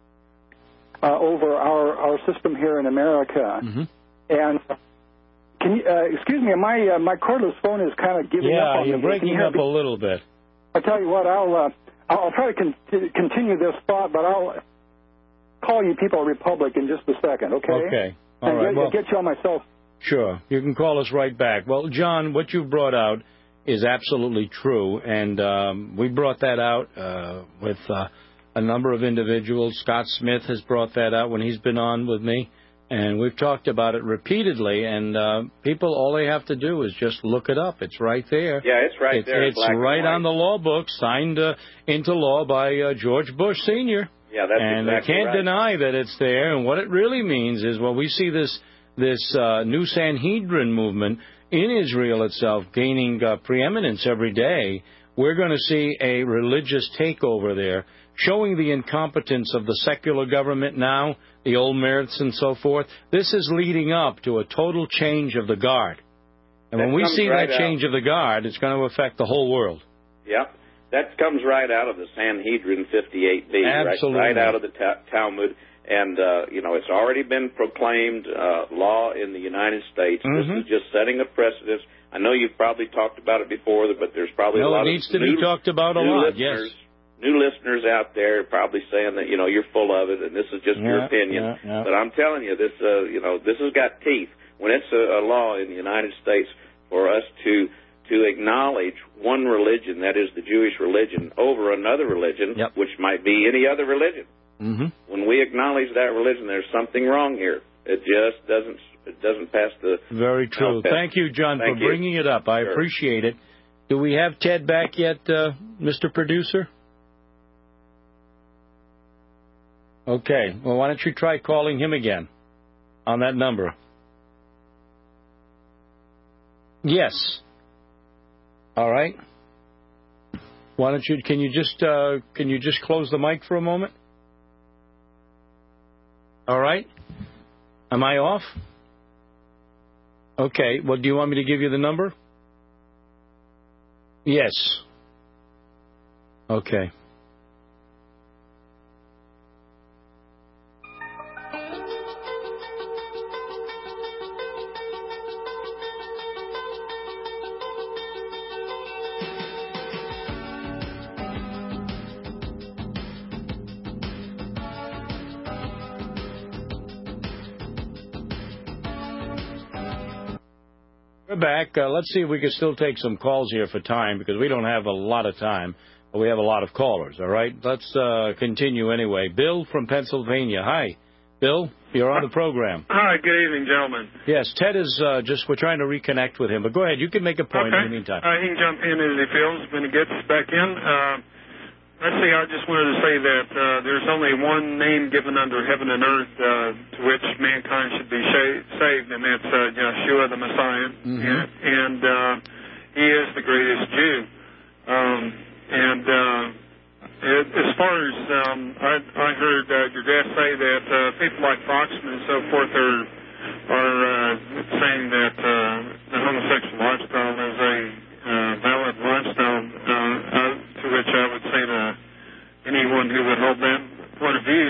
uh, over our, our system here in America. Mm-hmm. And can you, uh, excuse me, my uh, my cordless phone is kind of giving yeah, up on me. Yeah, you're breaking up me? a little bit. I'll tell you what, I'll uh, I'll try to con- continue this thought, but I'll call you People Republic in just a second, okay? Okay. All and right. Get, well, get you on myself. Sure. You can call us right back. Well, John, what you brought out is absolutely true, and um, we brought that out uh, with uh, a number of individuals. Scott Smith has brought that out when he's been on with me, and we've talked about it repeatedly, and uh, people, all they have to do is just look it up. It's right there. Yeah, it's right it's, there. It's right on the law book, signed uh, into law by uh, George Bush Senior Yeah, that's and exactly they can't right. deny that it's there. And what it really means is, well, we see this this uh, new Sanhedrin movement in Israel itself gaining uh, preeminence every day. We're going to see a religious takeover there, showing the incompetence of the secular government now, the old myths and so forth. This is leading up to a total change of the guard. And that when we see right that change out. of the guard, it's going to affect the whole world. Yep. That comes right out of the Sanhedrin fifty-eight B, Absolutely. Right, right out of the ta- Talmud. And, uh, you know, it's already been proclaimed uh, law in the United States. Mm-hmm. This is just setting a precedent. I know you've probably talked about it before, but there's probably no, a lot it needs of to new, be talked about a lot, listeners, yes. New listeners out there probably saying that, you know, you're full of it and this is just yeah, your opinion. Yeah, yeah. But I'm telling you, this, uh, you know, this has got teeth. When it's a, a law in the United States for us to to acknowledge one religion, that is the Jewish religion, over another religion, yep. which might be any other religion. Mm-hmm. When we acknowledge that religion, there's something wrong here. It just doesn't it doesn't pass the... Very true. test. Thank you, John, Thank for you. bringing it up. I sure. appreciate it. Do we have Ted back yet, uh, Mister Producer? Okay. Well, why don't you try calling him again on that number? Yes. All right. Why don't you? Can you just uh, can you just close the mic for a moment? All right. Am I off? Okay. Well, do you want me to give you the number? Yes. Okay. We're back. Uh, let's see if we can still take some calls here for time, because we don't have a lot of time, but we have a lot of callers, all right? Let's uh, continue anyway. Bill from Pennsylvania. Hi. Bill, you're on the program. Hi, good evening, gentlemen. Yes, Ted is uh, just, we're trying to reconnect with him, but go ahead. You can make a point okay. in the meantime. Uh, he can jump in as he feels when he gets back in. Uh, let's see, I just wanted to say that uh, there's only one name given under heaven and earth uh, to which mankind should be sh- saved, and that's uh, Yeshua the Messiah. Mm-hmm. And, and uh, he is the greatest Jew. Um, and uh, it, as far as um, I, I heard uh, your dad say that uh, people like Foxman and so forth are are uh, saying that uh, the homosexual lifestyle is a uh, valid lifestyle, uh, uh, to which I would say to anyone who would hold that point of view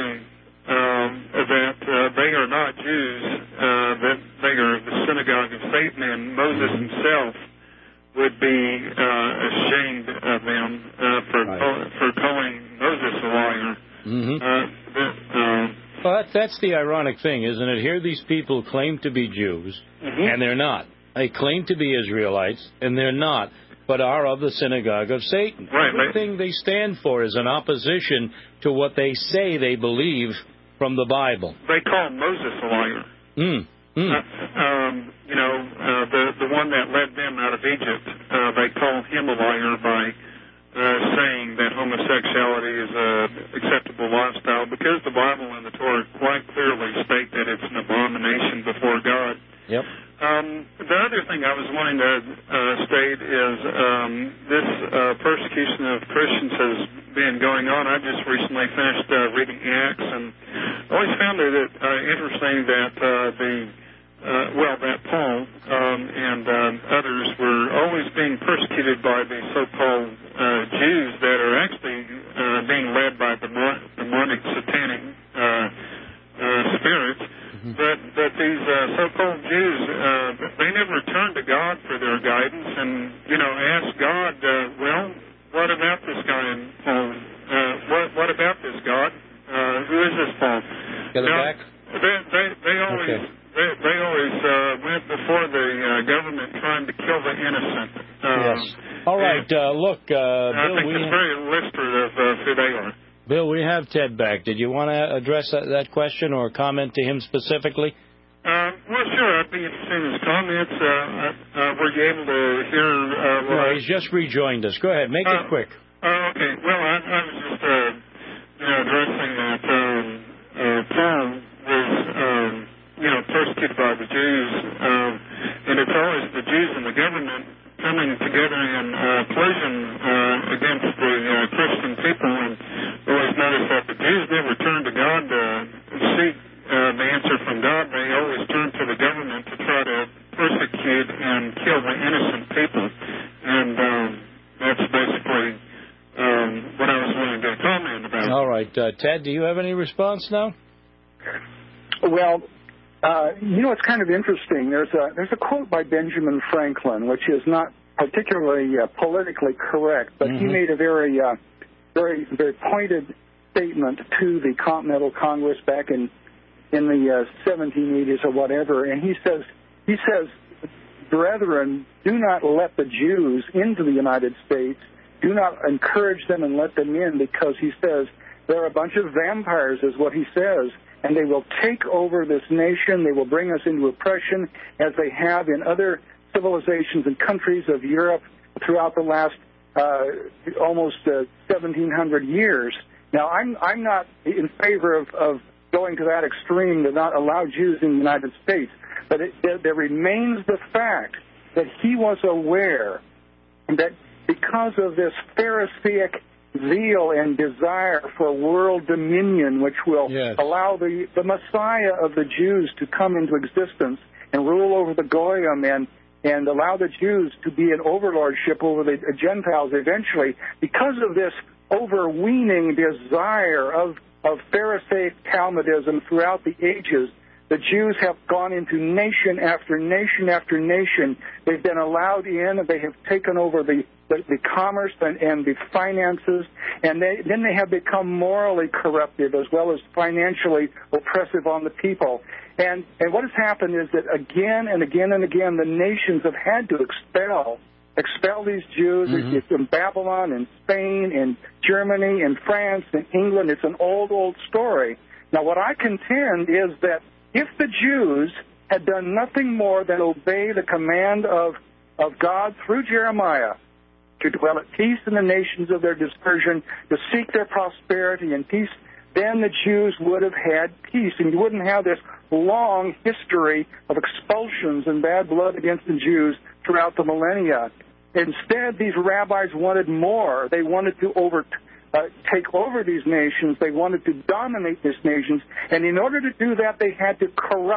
um, that uh, they are not Jews, uh, that they are the synagogue of Satan, and Moses himself would be uh, ashamed of them uh, for right. for calling Moses a liar. Mm-hmm. Uh, that, uh, well, that, that's the ironic thing, isn't it? Here these people claim to be Jews, mm-hmm. and they're not. They claim to be Israelites, and they're not, but are of the synagogue of Satan. Right, Everything they stand for is an opposition to what they say they believe from the Bible. They call Moses a liar. Mm. Mm. Uh, um, you know, uh, the the one that led them out of Egypt, uh, they call him a liar by uh, saying that homosexuality is a acceptable lifestyle, because the Bible and the Torah quite clearly state that it's an abomination before God. Yep. Um, the other thing I was wanting to uh, state is um, this uh, persecution of Christians has been going on. I just recently finished uh, reading Acts, and always found it uh, interesting that uh, the Uh, well, that Paul um, and uh, others were always being persecuted by the so-called uh, Jews that are actually uh, being led by the demonic satanic uh, uh, spirits. Mm-hmm. But, but these uh, so-called Jews, uh, they never turned to God for their guidance and, you know, asked God, uh, well, what about this guy in Paul? Uh, what, what about this God? Uh, who is this Paul? Get it now, back? They, they, they always... Okay. They, they always uh, went before the uh, government trying to kill the innocent. Um, yes. All right. Uh, look, uh, I Bill, think we it's very illustrative of who they are. Bill, we have Ted back. Did you want to address that, that question or comment to him specifically? Uh, well, sure. I'd be interested in his comments. Uh, uh, were you able to hear? Uh, no, he's just rejoined us. Go ahead. Make uh, it quick. Oh, uh, okay. Well, I, I was just uh, you know, addressing that um, uh, Paul was. Um, you know, persecuted by the Jews, um, and it's always the Jews and the government coming together in uh, collision uh, against the uh, Christian people, and always notice that the Jews never turn to God to seek uh, the answer from God. They always turn to the government to try to persecute and kill the innocent people, and um, that's basically um, what I was wanting to comment about. All right. Uh, Ted, do you have any response now? Well, Uh, you know, it's kind of interesting. There's a there's a quote by Benjamin Franklin, which is not particularly uh, politically correct, but mm-hmm. he made a very, uh, very, very pointed statement to the Continental Congress back in in the uh, seventeen eighties or whatever, and he says he says, "Brethren, do not let the Jews into the United States. Do not encourage them and let them in, because he says they're a bunch of vampires," is what he says. And they will take over this nation. They will bring us into oppression, as they have in other civilizations and countries of Europe throughout the last uh, almost uh, seventeen hundred years. Now, I'm I'm not in favor of, of going to that extreme to not allow Jews in the United States, but it, there, there remains the fact that he was aware that because of this Pharisaic zeal and desire for world dominion, which will yes. allow the, the Messiah of the Jews to come into existence and rule over the Goyim and, and allow the Jews to be an overlordship over the Gentiles eventually. Because of this overweening desire of, of Pharisaic Talmudism throughout the ages, the Jews have gone into nation after nation after nation. They've been allowed in. They have taken over the, the, the commerce and, and the finances. And they, then they have become morally corruptive as well as financially oppressive on the people. And, and what has happened is that again and again and again, the nations have had to expel expel these Jews. Mm-hmm. It's in Babylon, in Spain, in Germany, in France, in England. It's an old, old story. Now, what I contend is that if the Jews had done nothing more than obey the command of, of God through Jeremiah to dwell at peace in the nations of their dispersion, to seek their prosperity and peace, then the Jews would have had peace, and you wouldn't have this long history of expulsions and bad blood against the Jews throughout the millennia. Instead, these rabbis wanted more. They wanted to over, uh, take over these nations. They wanted to dominate these nations. And in order to do that, they had to corrupt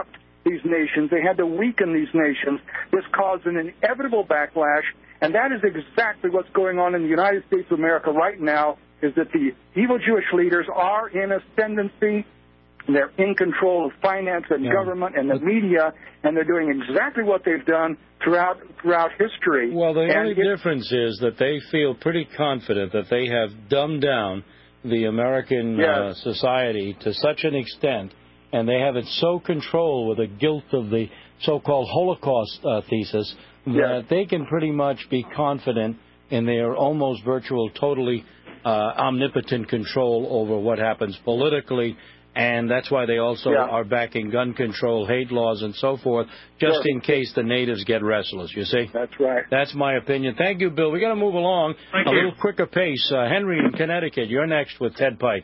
these nations. They had to weaken these nations. This caused an inevitable backlash, and that is exactly what's going on in the United States of America right now, is that the evil Jewish leaders are in ascendancy. They're in control of finance and yeah. government and the media, and they're doing exactly what they've done throughout throughout history. Well, the and only it, difference is that they feel pretty confident that they have dumbed down the American yes. uh, society to such an extent, and they have it so controlled with the guilt of the so-called Holocaust uh, thesis that yes. they can pretty much be confident in their almost virtual, totally uh, omnipotent control over what happens politically. And that's why they also yeah. are backing gun control, hate laws, and so forth, just sure. in case the natives get restless, you see? That's right. That's my opinion. Thank you, Bill. we got to move along Thank a you. little quicker pace. Uh, Henry in Connecticut, you're next with Ted Pike.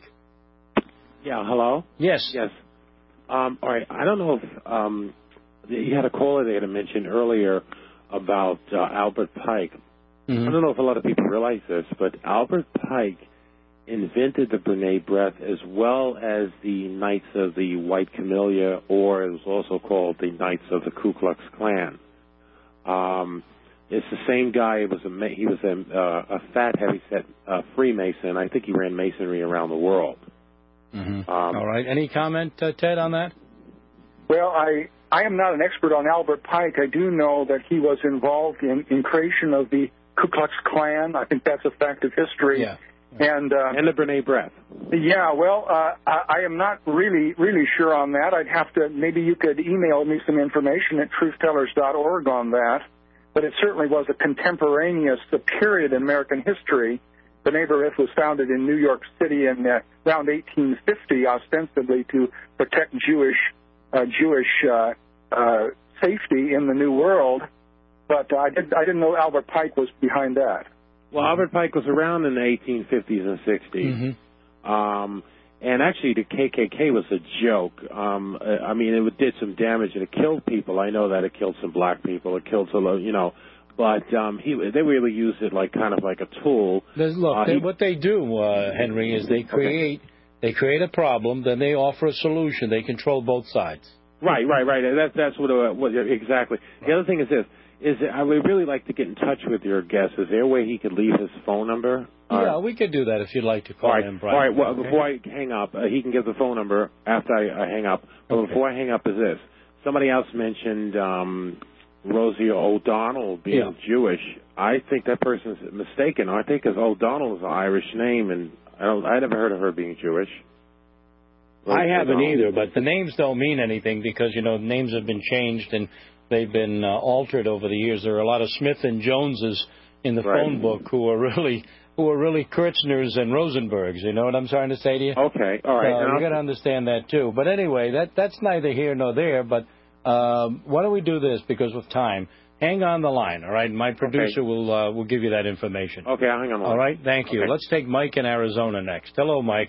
Yeah, hello? Yes. Yes. Um, all right, I don't know if um, you had a caller there to mention earlier about uh, Albert Pike. Mm-hmm. I don't know if a lot of people realize this, but Albert Pike invented the B'nai B'rith as well as the Knights of the White Camellia, or it was also called the Knights of the Ku Klux Klan. Um, it's the same guy. It was a, he was a, uh, a fat, heavy-set uh, Freemason. I think he ran Masonry around the world. Mm-hmm. Um, All right. Any comment, uh, Ted, on that? Well, I I am not an expert on Albert Pike. I do know that he was involved in, in creation of the Ku Klux Klan. I think that's a fact of history. Yeah. And uh, and the B'nai B'rith. Yeah, well, uh, I, I am not really, really sure on that. I'd have to, maybe you could email me some information at truth tellers dot org on that. But it certainly was a contemporaneous period in American history. B'nai B'rith was founded in New York City in uh, around eighteen fifty, ostensibly to protect Jewish uh, Jewish uh, uh, safety in the New World. But uh, I, did, I didn't know Albert Pike was behind that. Well, Albert Pike was around in the eighteen fifties and sixties. Mm-hmm. Um, and actually, the K K K was a joke. Um, I mean, it did some damage and it killed people. I know that it killed some black people. It killed some, you know. But um, he, they really used it like kind of like a tool. There's, look, uh, they, he, what they do, uh, Henry, is they create okay. they create a problem, then they offer a solution. They control both sides. Right, right, right. That, that's what, uh, what exactly. The other thing is this. Is I would really like to get in touch with your guest. Is there a way he could leave his phone number? Yeah, uh, we could do that if you'd like to call all right, him, Brian. All right, well, okay. before I hang up, uh, he can give the phone number after I, I hang up. But okay. before I hang up is this. Somebody else mentioned um, Rosie O'Donnell being yeah. Jewish. I think that person's mistaken. I think because O'Donnell is an Irish name, and I, don't, I never heard of her being Jewish. Rosie I haven't O'Donnell. either, but the names don't mean anything because, you know, names have been changed and they've been uh, altered over the years. There are a lot of Smith and Joneses in the right. phone book who are really who are really Kirchners and Rosenbergs. You know what I'm trying to say to you? Okay, all right. So you got to understand that too. But anyway, that that's neither here nor there. But um, why don't we do this because of time? Hang on the line, all right? My producer okay. will uh, will give you that information. Okay, I'll hang on the line. All right, thank you. Okay. Let's take Mike in Arizona next. Hello, Mike.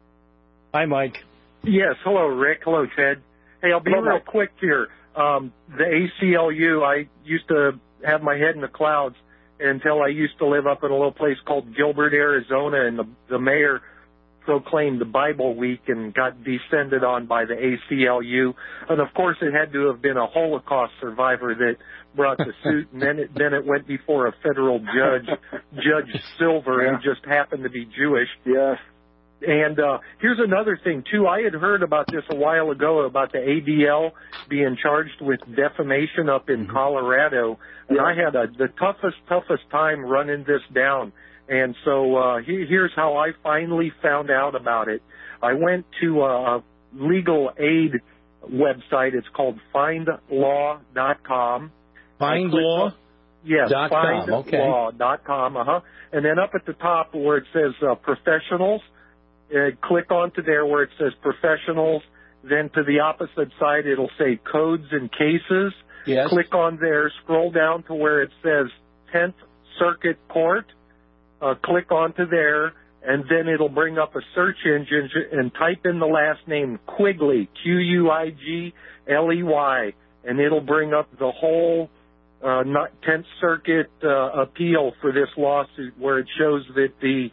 Hi, Mike. Yes, hello, Rick. Hello, Ted. Hey, I'll be hello, real Mike. quick here. Um, the A C L U, I used to have my head in the clouds until I used to live up in a little place called Gilbert, Arizona, and the, the mayor proclaimed the Bible Week and got descended on by the A C L U. And, of course, it had to have been a Holocaust survivor that brought the suit, and then it, then it went before a federal judge, Judge Silver, yeah. who just happened to be Jewish. Yes. And uh, here's another thing, too. I had heard about this a while ago, about the A D L being charged with defamation up in Colorado. And I had a, the toughest, toughest time running this down. And so uh, he, here's how I finally found out about it. I went to a legal aid website. It's called find law dot com. Find Law? Yes, dot find com. Okay. law dot com. Uh-huh. And then up at the top where it says uh, professionals, Uh, click onto there where it says professionals. Then to the opposite side, it'll say codes and cases. Yes. Click on there. Scroll down to where it says tenth Circuit Court. Uh, click onto there, and then it'll bring up a search engine and type in the last name Quigley, Q U I G L E Y, and it'll bring up the whole uh, tenth Circuit uh, appeal for this lawsuit, where it shows that the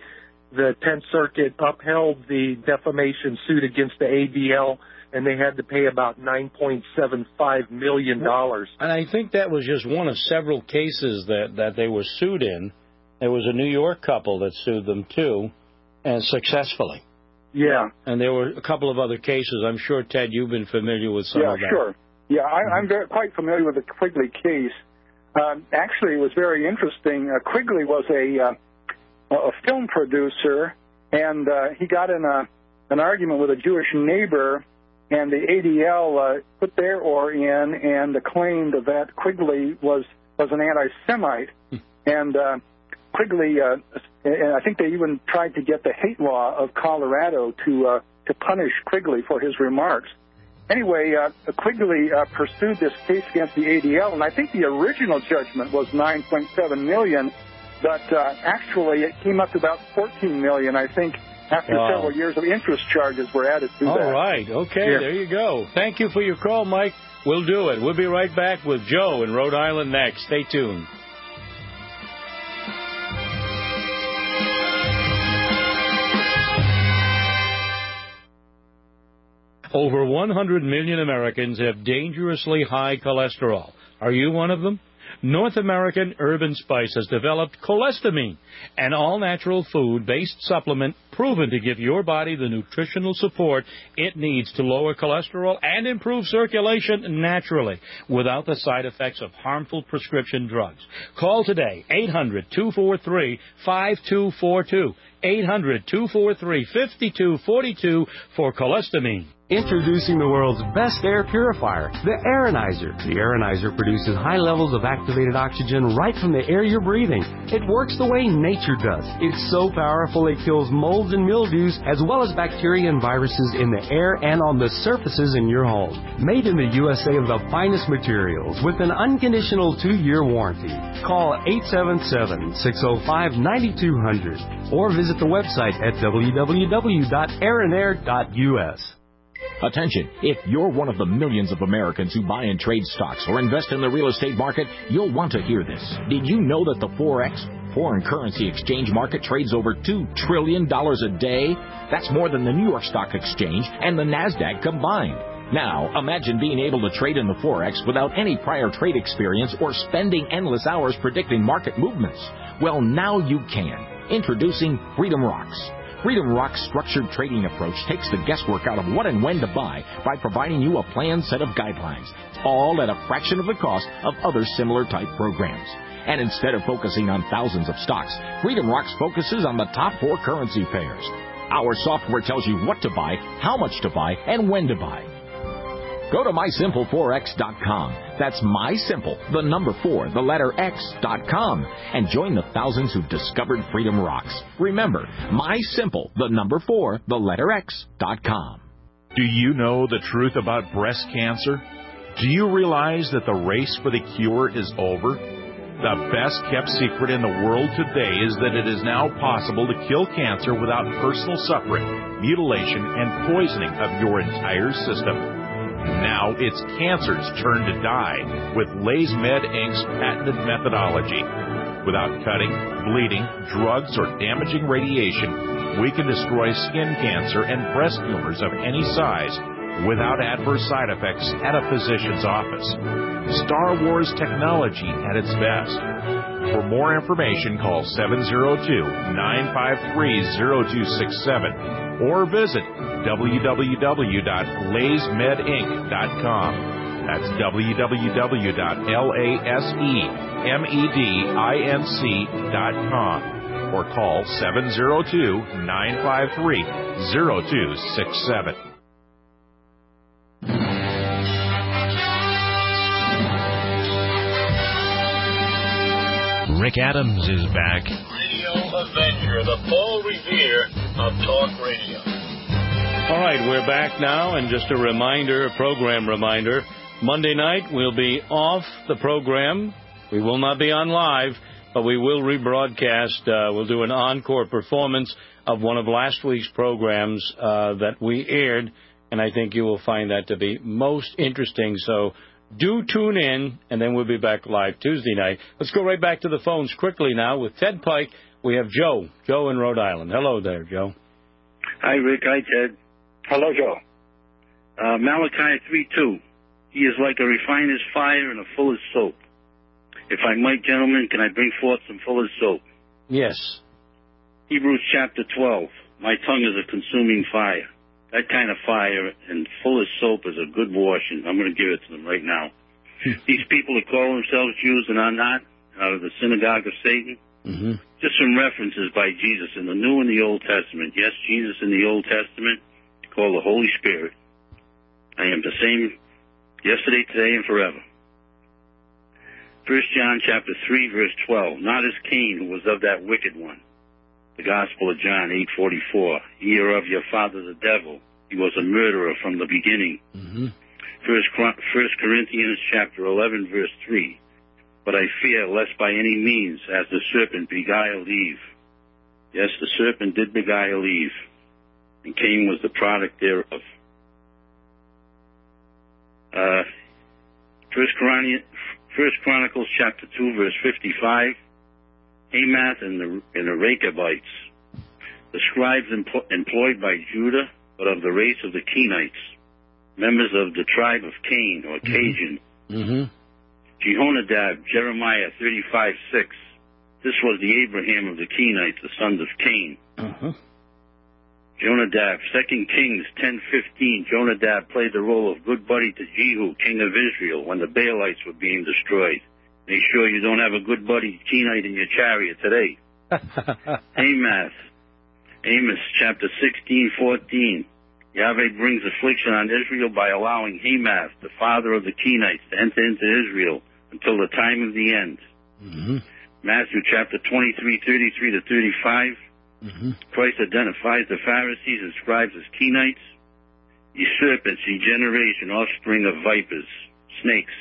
the Tenth Circuit upheld the defamation suit against the A D L, and they had to pay about nine point seven five million dollars. And I think that was just one of several cases that, that they were sued in. There was a New York couple that sued them, too, and successfully. Yeah. And there were a couple of other cases. I'm sure, Ted, you've been familiar with some yeah, of that. Yeah, sure. Yeah, I, I'm very, quite familiar with the Quigley case. Um, actually, it was very interesting. Uh, Quigley was a uh, a film producer, and uh, he got in a an argument with a Jewish neighbor, and the A D L uh, put their oar in and claimed that Quigley was was an anti-Semite, and uh, Quigley, uh, and I think they even tried to get the hate law of Colorado to uh, to punish Quigley for his remarks. Anyway, uh, Quigley uh, pursued this case against the A D L, and I think the original judgment was nine point seven million dollars, but uh, actually it came up to about fourteen million dollars, I think, after wow. several years of interest charges were added to All that. All right. Okay, yeah. There you go. Thank you for your call, Mike. We'll do it. We'll be right back with Joe in Rhode Island next. Stay tuned. Over one hundred million Americans have dangerously high cholesterol. Are you one of them? North American Urban Spice has developed Cholesterol, an all-natural food-based supplement proven to give your body the nutritional support it needs to lower cholesterol and improve circulation naturally without the side effects of harmful prescription drugs. Call today, eight hundred, two four three, five two four two, eight hundred, two four three, five two four two for Cholesterol. Introducing the world's best air purifier, the Aeronizer. The Aeronizer produces high levels of activated oxygen right from the air you're breathing. It works the way nature does. It's so powerful it kills molds and mildews as well as bacteria and viruses in the air and on the surfaces in your home. Made in the U S A of the finest materials with an unconditional two-year warranty. Call eight seven seven, six oh five, nine two zero zero or visit the website at w w w dot aeronair dot u s. Attention, if you're one of the millions of Americans who buy and trade stocks or invest in the real estate market, you'll want to hear this. Did you know that the Forex, foreign currency exchange market, trades over two trillion dollars a day? That's more than the New York Stock Exchange and the NASDAQ combined. Now, imagine being able to trade in the Forex without any prior trade experience or spending endless hours predicting market movements. Well, now you can. Introducing Freedom Rocks. Freedom Rock's structured trading approach takes the guesswork out of what and when to buy by providing you a planned set of guidelines, all at a fraction of the cost of other similar type programs. And instead of focusing on thousands of stocks, Freedom Rocks focuses on the top four currency pairs. Our software tells you what to buy, how much to buy, and when to buy. Go to my simple forex dot com. That's mysimple, the number four, the letter X dot com, and join the thousands who've discovered Freedom Rocks. Remember, mysimple, the number four, the letter X dot com. Do you know the truth about breast cancer? Do you realize that the race for the cure is over? The best kept secret in the world today is that it is now possible to kill cancer without personal suffering, mutilation, and poisoning of your entire system. Now it's cancer's turn to die with LaysMed Incorporated's patented methodology. Without cutting, bleeding, drugs, or damaging radiation, we can destroy skin cancer and breast tumors of any size without adverse side effects at a physician's office. Star Wars technology at its best. For more information, call seven oh two, nine five three, oh two six seven or visit w w w dot lays med inc dot com. That's w w w dot lays med inc dot com or call seven oh two, nine five three, oh two six seven. Rick Adams is back. Radio Avenger, the Paul Revere of talk radio. All right, we're back now, and just a reminder, a program reminder, Monday night we'll be off the program. We will not be on live, but we will rebroadcast. Uh, we'll do an encore performance of one of last week's programs uh, that we aired, and I think you will find that to be most interesting. So do tune in, and then we'll be back live Tuesday night. Let's go right back to the phones quickly now with Ted Pike We have Joe. Joe in Rhode Island. Hello there, Joe. Hi, Rick. Hi, Ted. Hello, Joe. Uh, Malachi three two. He is like a refiner's fire and a fuller's soap. If I might, gentlemen, can I bring forth some fuller's soap? Yes. Hebrews chapter twelve. My tongue is a consuming fire. That kind of fire and fuller's soap is a good washing. I'm going to give it to them right now. These people that call themselves Jews and are not, out of the synagogue of Satan. Mm-hmm. Just some references by Jesus in the New and the Old Testament. Yes, Jesus in the Old Testament, called the Holy Spirit. I am the same yesterday, today, and forever. First John chapter three, verse twelve. Not as Cain, who was of that wicked one. The Gospel of John eight forty-four. Ye are of your father the devil. He was a murderer from the beginning. Mm-hmm. First, First Corinthians chapter eleven, verse three. But I fear lest by any means, as the serpent beguiled Eve. Yes, the serpent did beguile Eve, and Cain was the product thereof. Uh, First, Chron- First Chronicles chapter two, verse fifty-five. Hamath and the, and the Rechabites, the scribes empl- employed by Judah, but of the race of the Kenites, members of the tribe of Cain, or Cajun. Mm-hmm. Jehonadab, Jeremiah thirty-five six. This was the Abraham of the Kenites, the sons of Cain. Uh-huh. Jonadab, Second Kings ten fifteen. Jonadab played the role of good buddy to Jehu, king of Israel, when the Baalites were being destroyed. Make sure you don't have a good buddy Kenite in your chariot today. Hamath, Amos chapter sixteen fourteen. Yahweh brings affliction on Israel by allowing Hamath, the father of the Kenites, to enter into Israel until the time of the end. Mm-hmm. Matthew chapter twenty-three, thirty-three to thirty-five. Mm-hmm. Christ identifies the Pharisees and scribes as Kenites. Ye serpents, ye generation, offspring of vipers, snakes.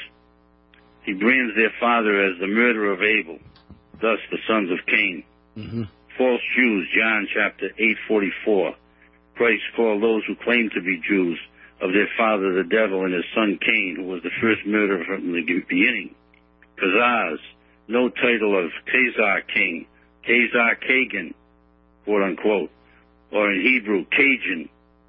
He brands their father as the murderer of Abel, thus the sons of Cain. Mm-hmm. False Jews, John chapter eight forty-four. Christ called those who claim to be Jews of their father the devil and his son Cain, who was the first murderer from the beginning. Kazaz, no title of Khazar king, Khazar Kagan, quote unquote, or in Hebrew, Cajun,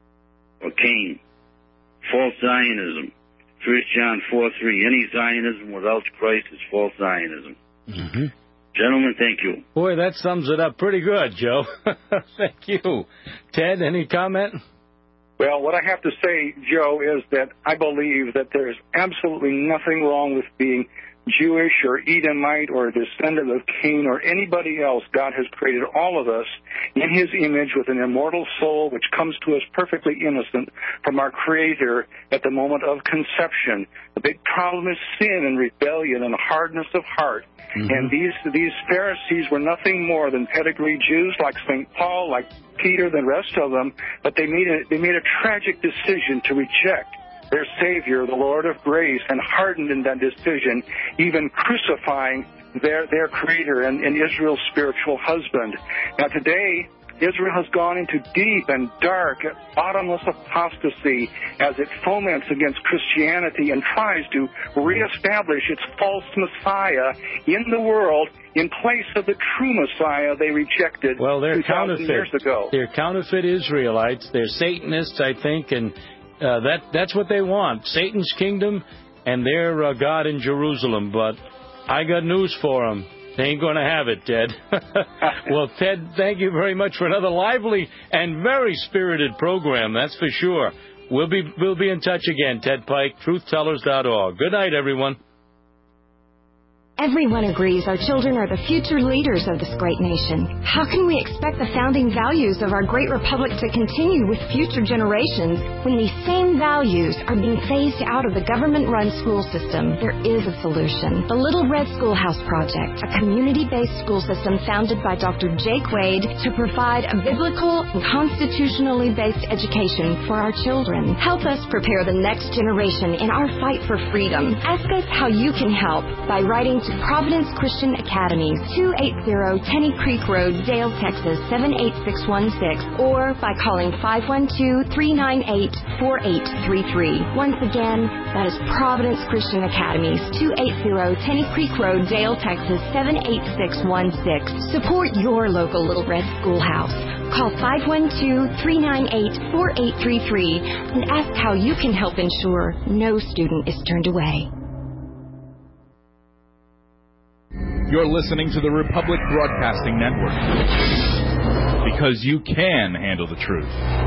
or Cain. False Zionism, First John four three. Any Zionism without Christ is false Zionism. Mm-hmm. Gentlemen, thank you. Boy, that sums it up pretty good, Joe. Thank you. Ted, any comment? Well, what I have to say, Joe, is that I believe that there's absolutely nothing wrong with being Jewish or Edomite or a descendant of Cain or anybody else. God has created all of us in his image with an immortal soul which comes to us perfectly innocent from our Creator at the moment of conception. The big problem is sin and rebellion and hardness of heart. Mm-hmm. And these these Pharisees were nothing more than pedigree Jews like Saint Paul, like Peter, the rest of them, but they made a, they made a tragic decision to reject their Savior, the Lord of grace, and hardened in that decision, even crucifying their their Creator and, and Israel's spiritual husband. Now today, Israel has gone into deep and dark, bottomless apostasy as it foments against Christianity and tries to reestablish its false Messiah in the world in place of the true Messiah they rejected well, they're two thousand years ago. They're counterfeit Israelites. They're Satanists, I think, and Uh, that that's what they want, Satan's kingdom and their uh, God in Jerusalem. But I got news for them. They ain't going to have it, Ted. Well, Ted, thank you very much for another lively and very spirited program, that's for sure. We'll be we'll be in touch again, Ted Pike, truth tellers dot org. Good night, everyone. Everyone agrees our children are the future leaders of this great nation. How can we expect the founding values of our great republic to continue with future generations when these same values are being phased out of the government-run school system? There is a solution. The Little Red Schoolhouse Project, a community-based school system founded by Doctor Jake Wade to provide a biblical and constitutionally based education for our children. Help us prepare the next generation in our fight for freedom. Ask us how you can help by writing to Providence Christian Academies, two eighty Tenney Creek Road, Dale, Texas, seven eight six one six, or by calling five one two, three nine eight, four eight three three. Once again, that is Providence Christian Academies, two eighty Tenney Creek Road, Dale, Texas, seven eight six one six. Support your local Little Red Schoolhouse. Call five one two, three nine eight, four eight three three and ask how you can help ensure no student is turned away. You're listening to the Republic Broadcasting Network, because you can handle the truth.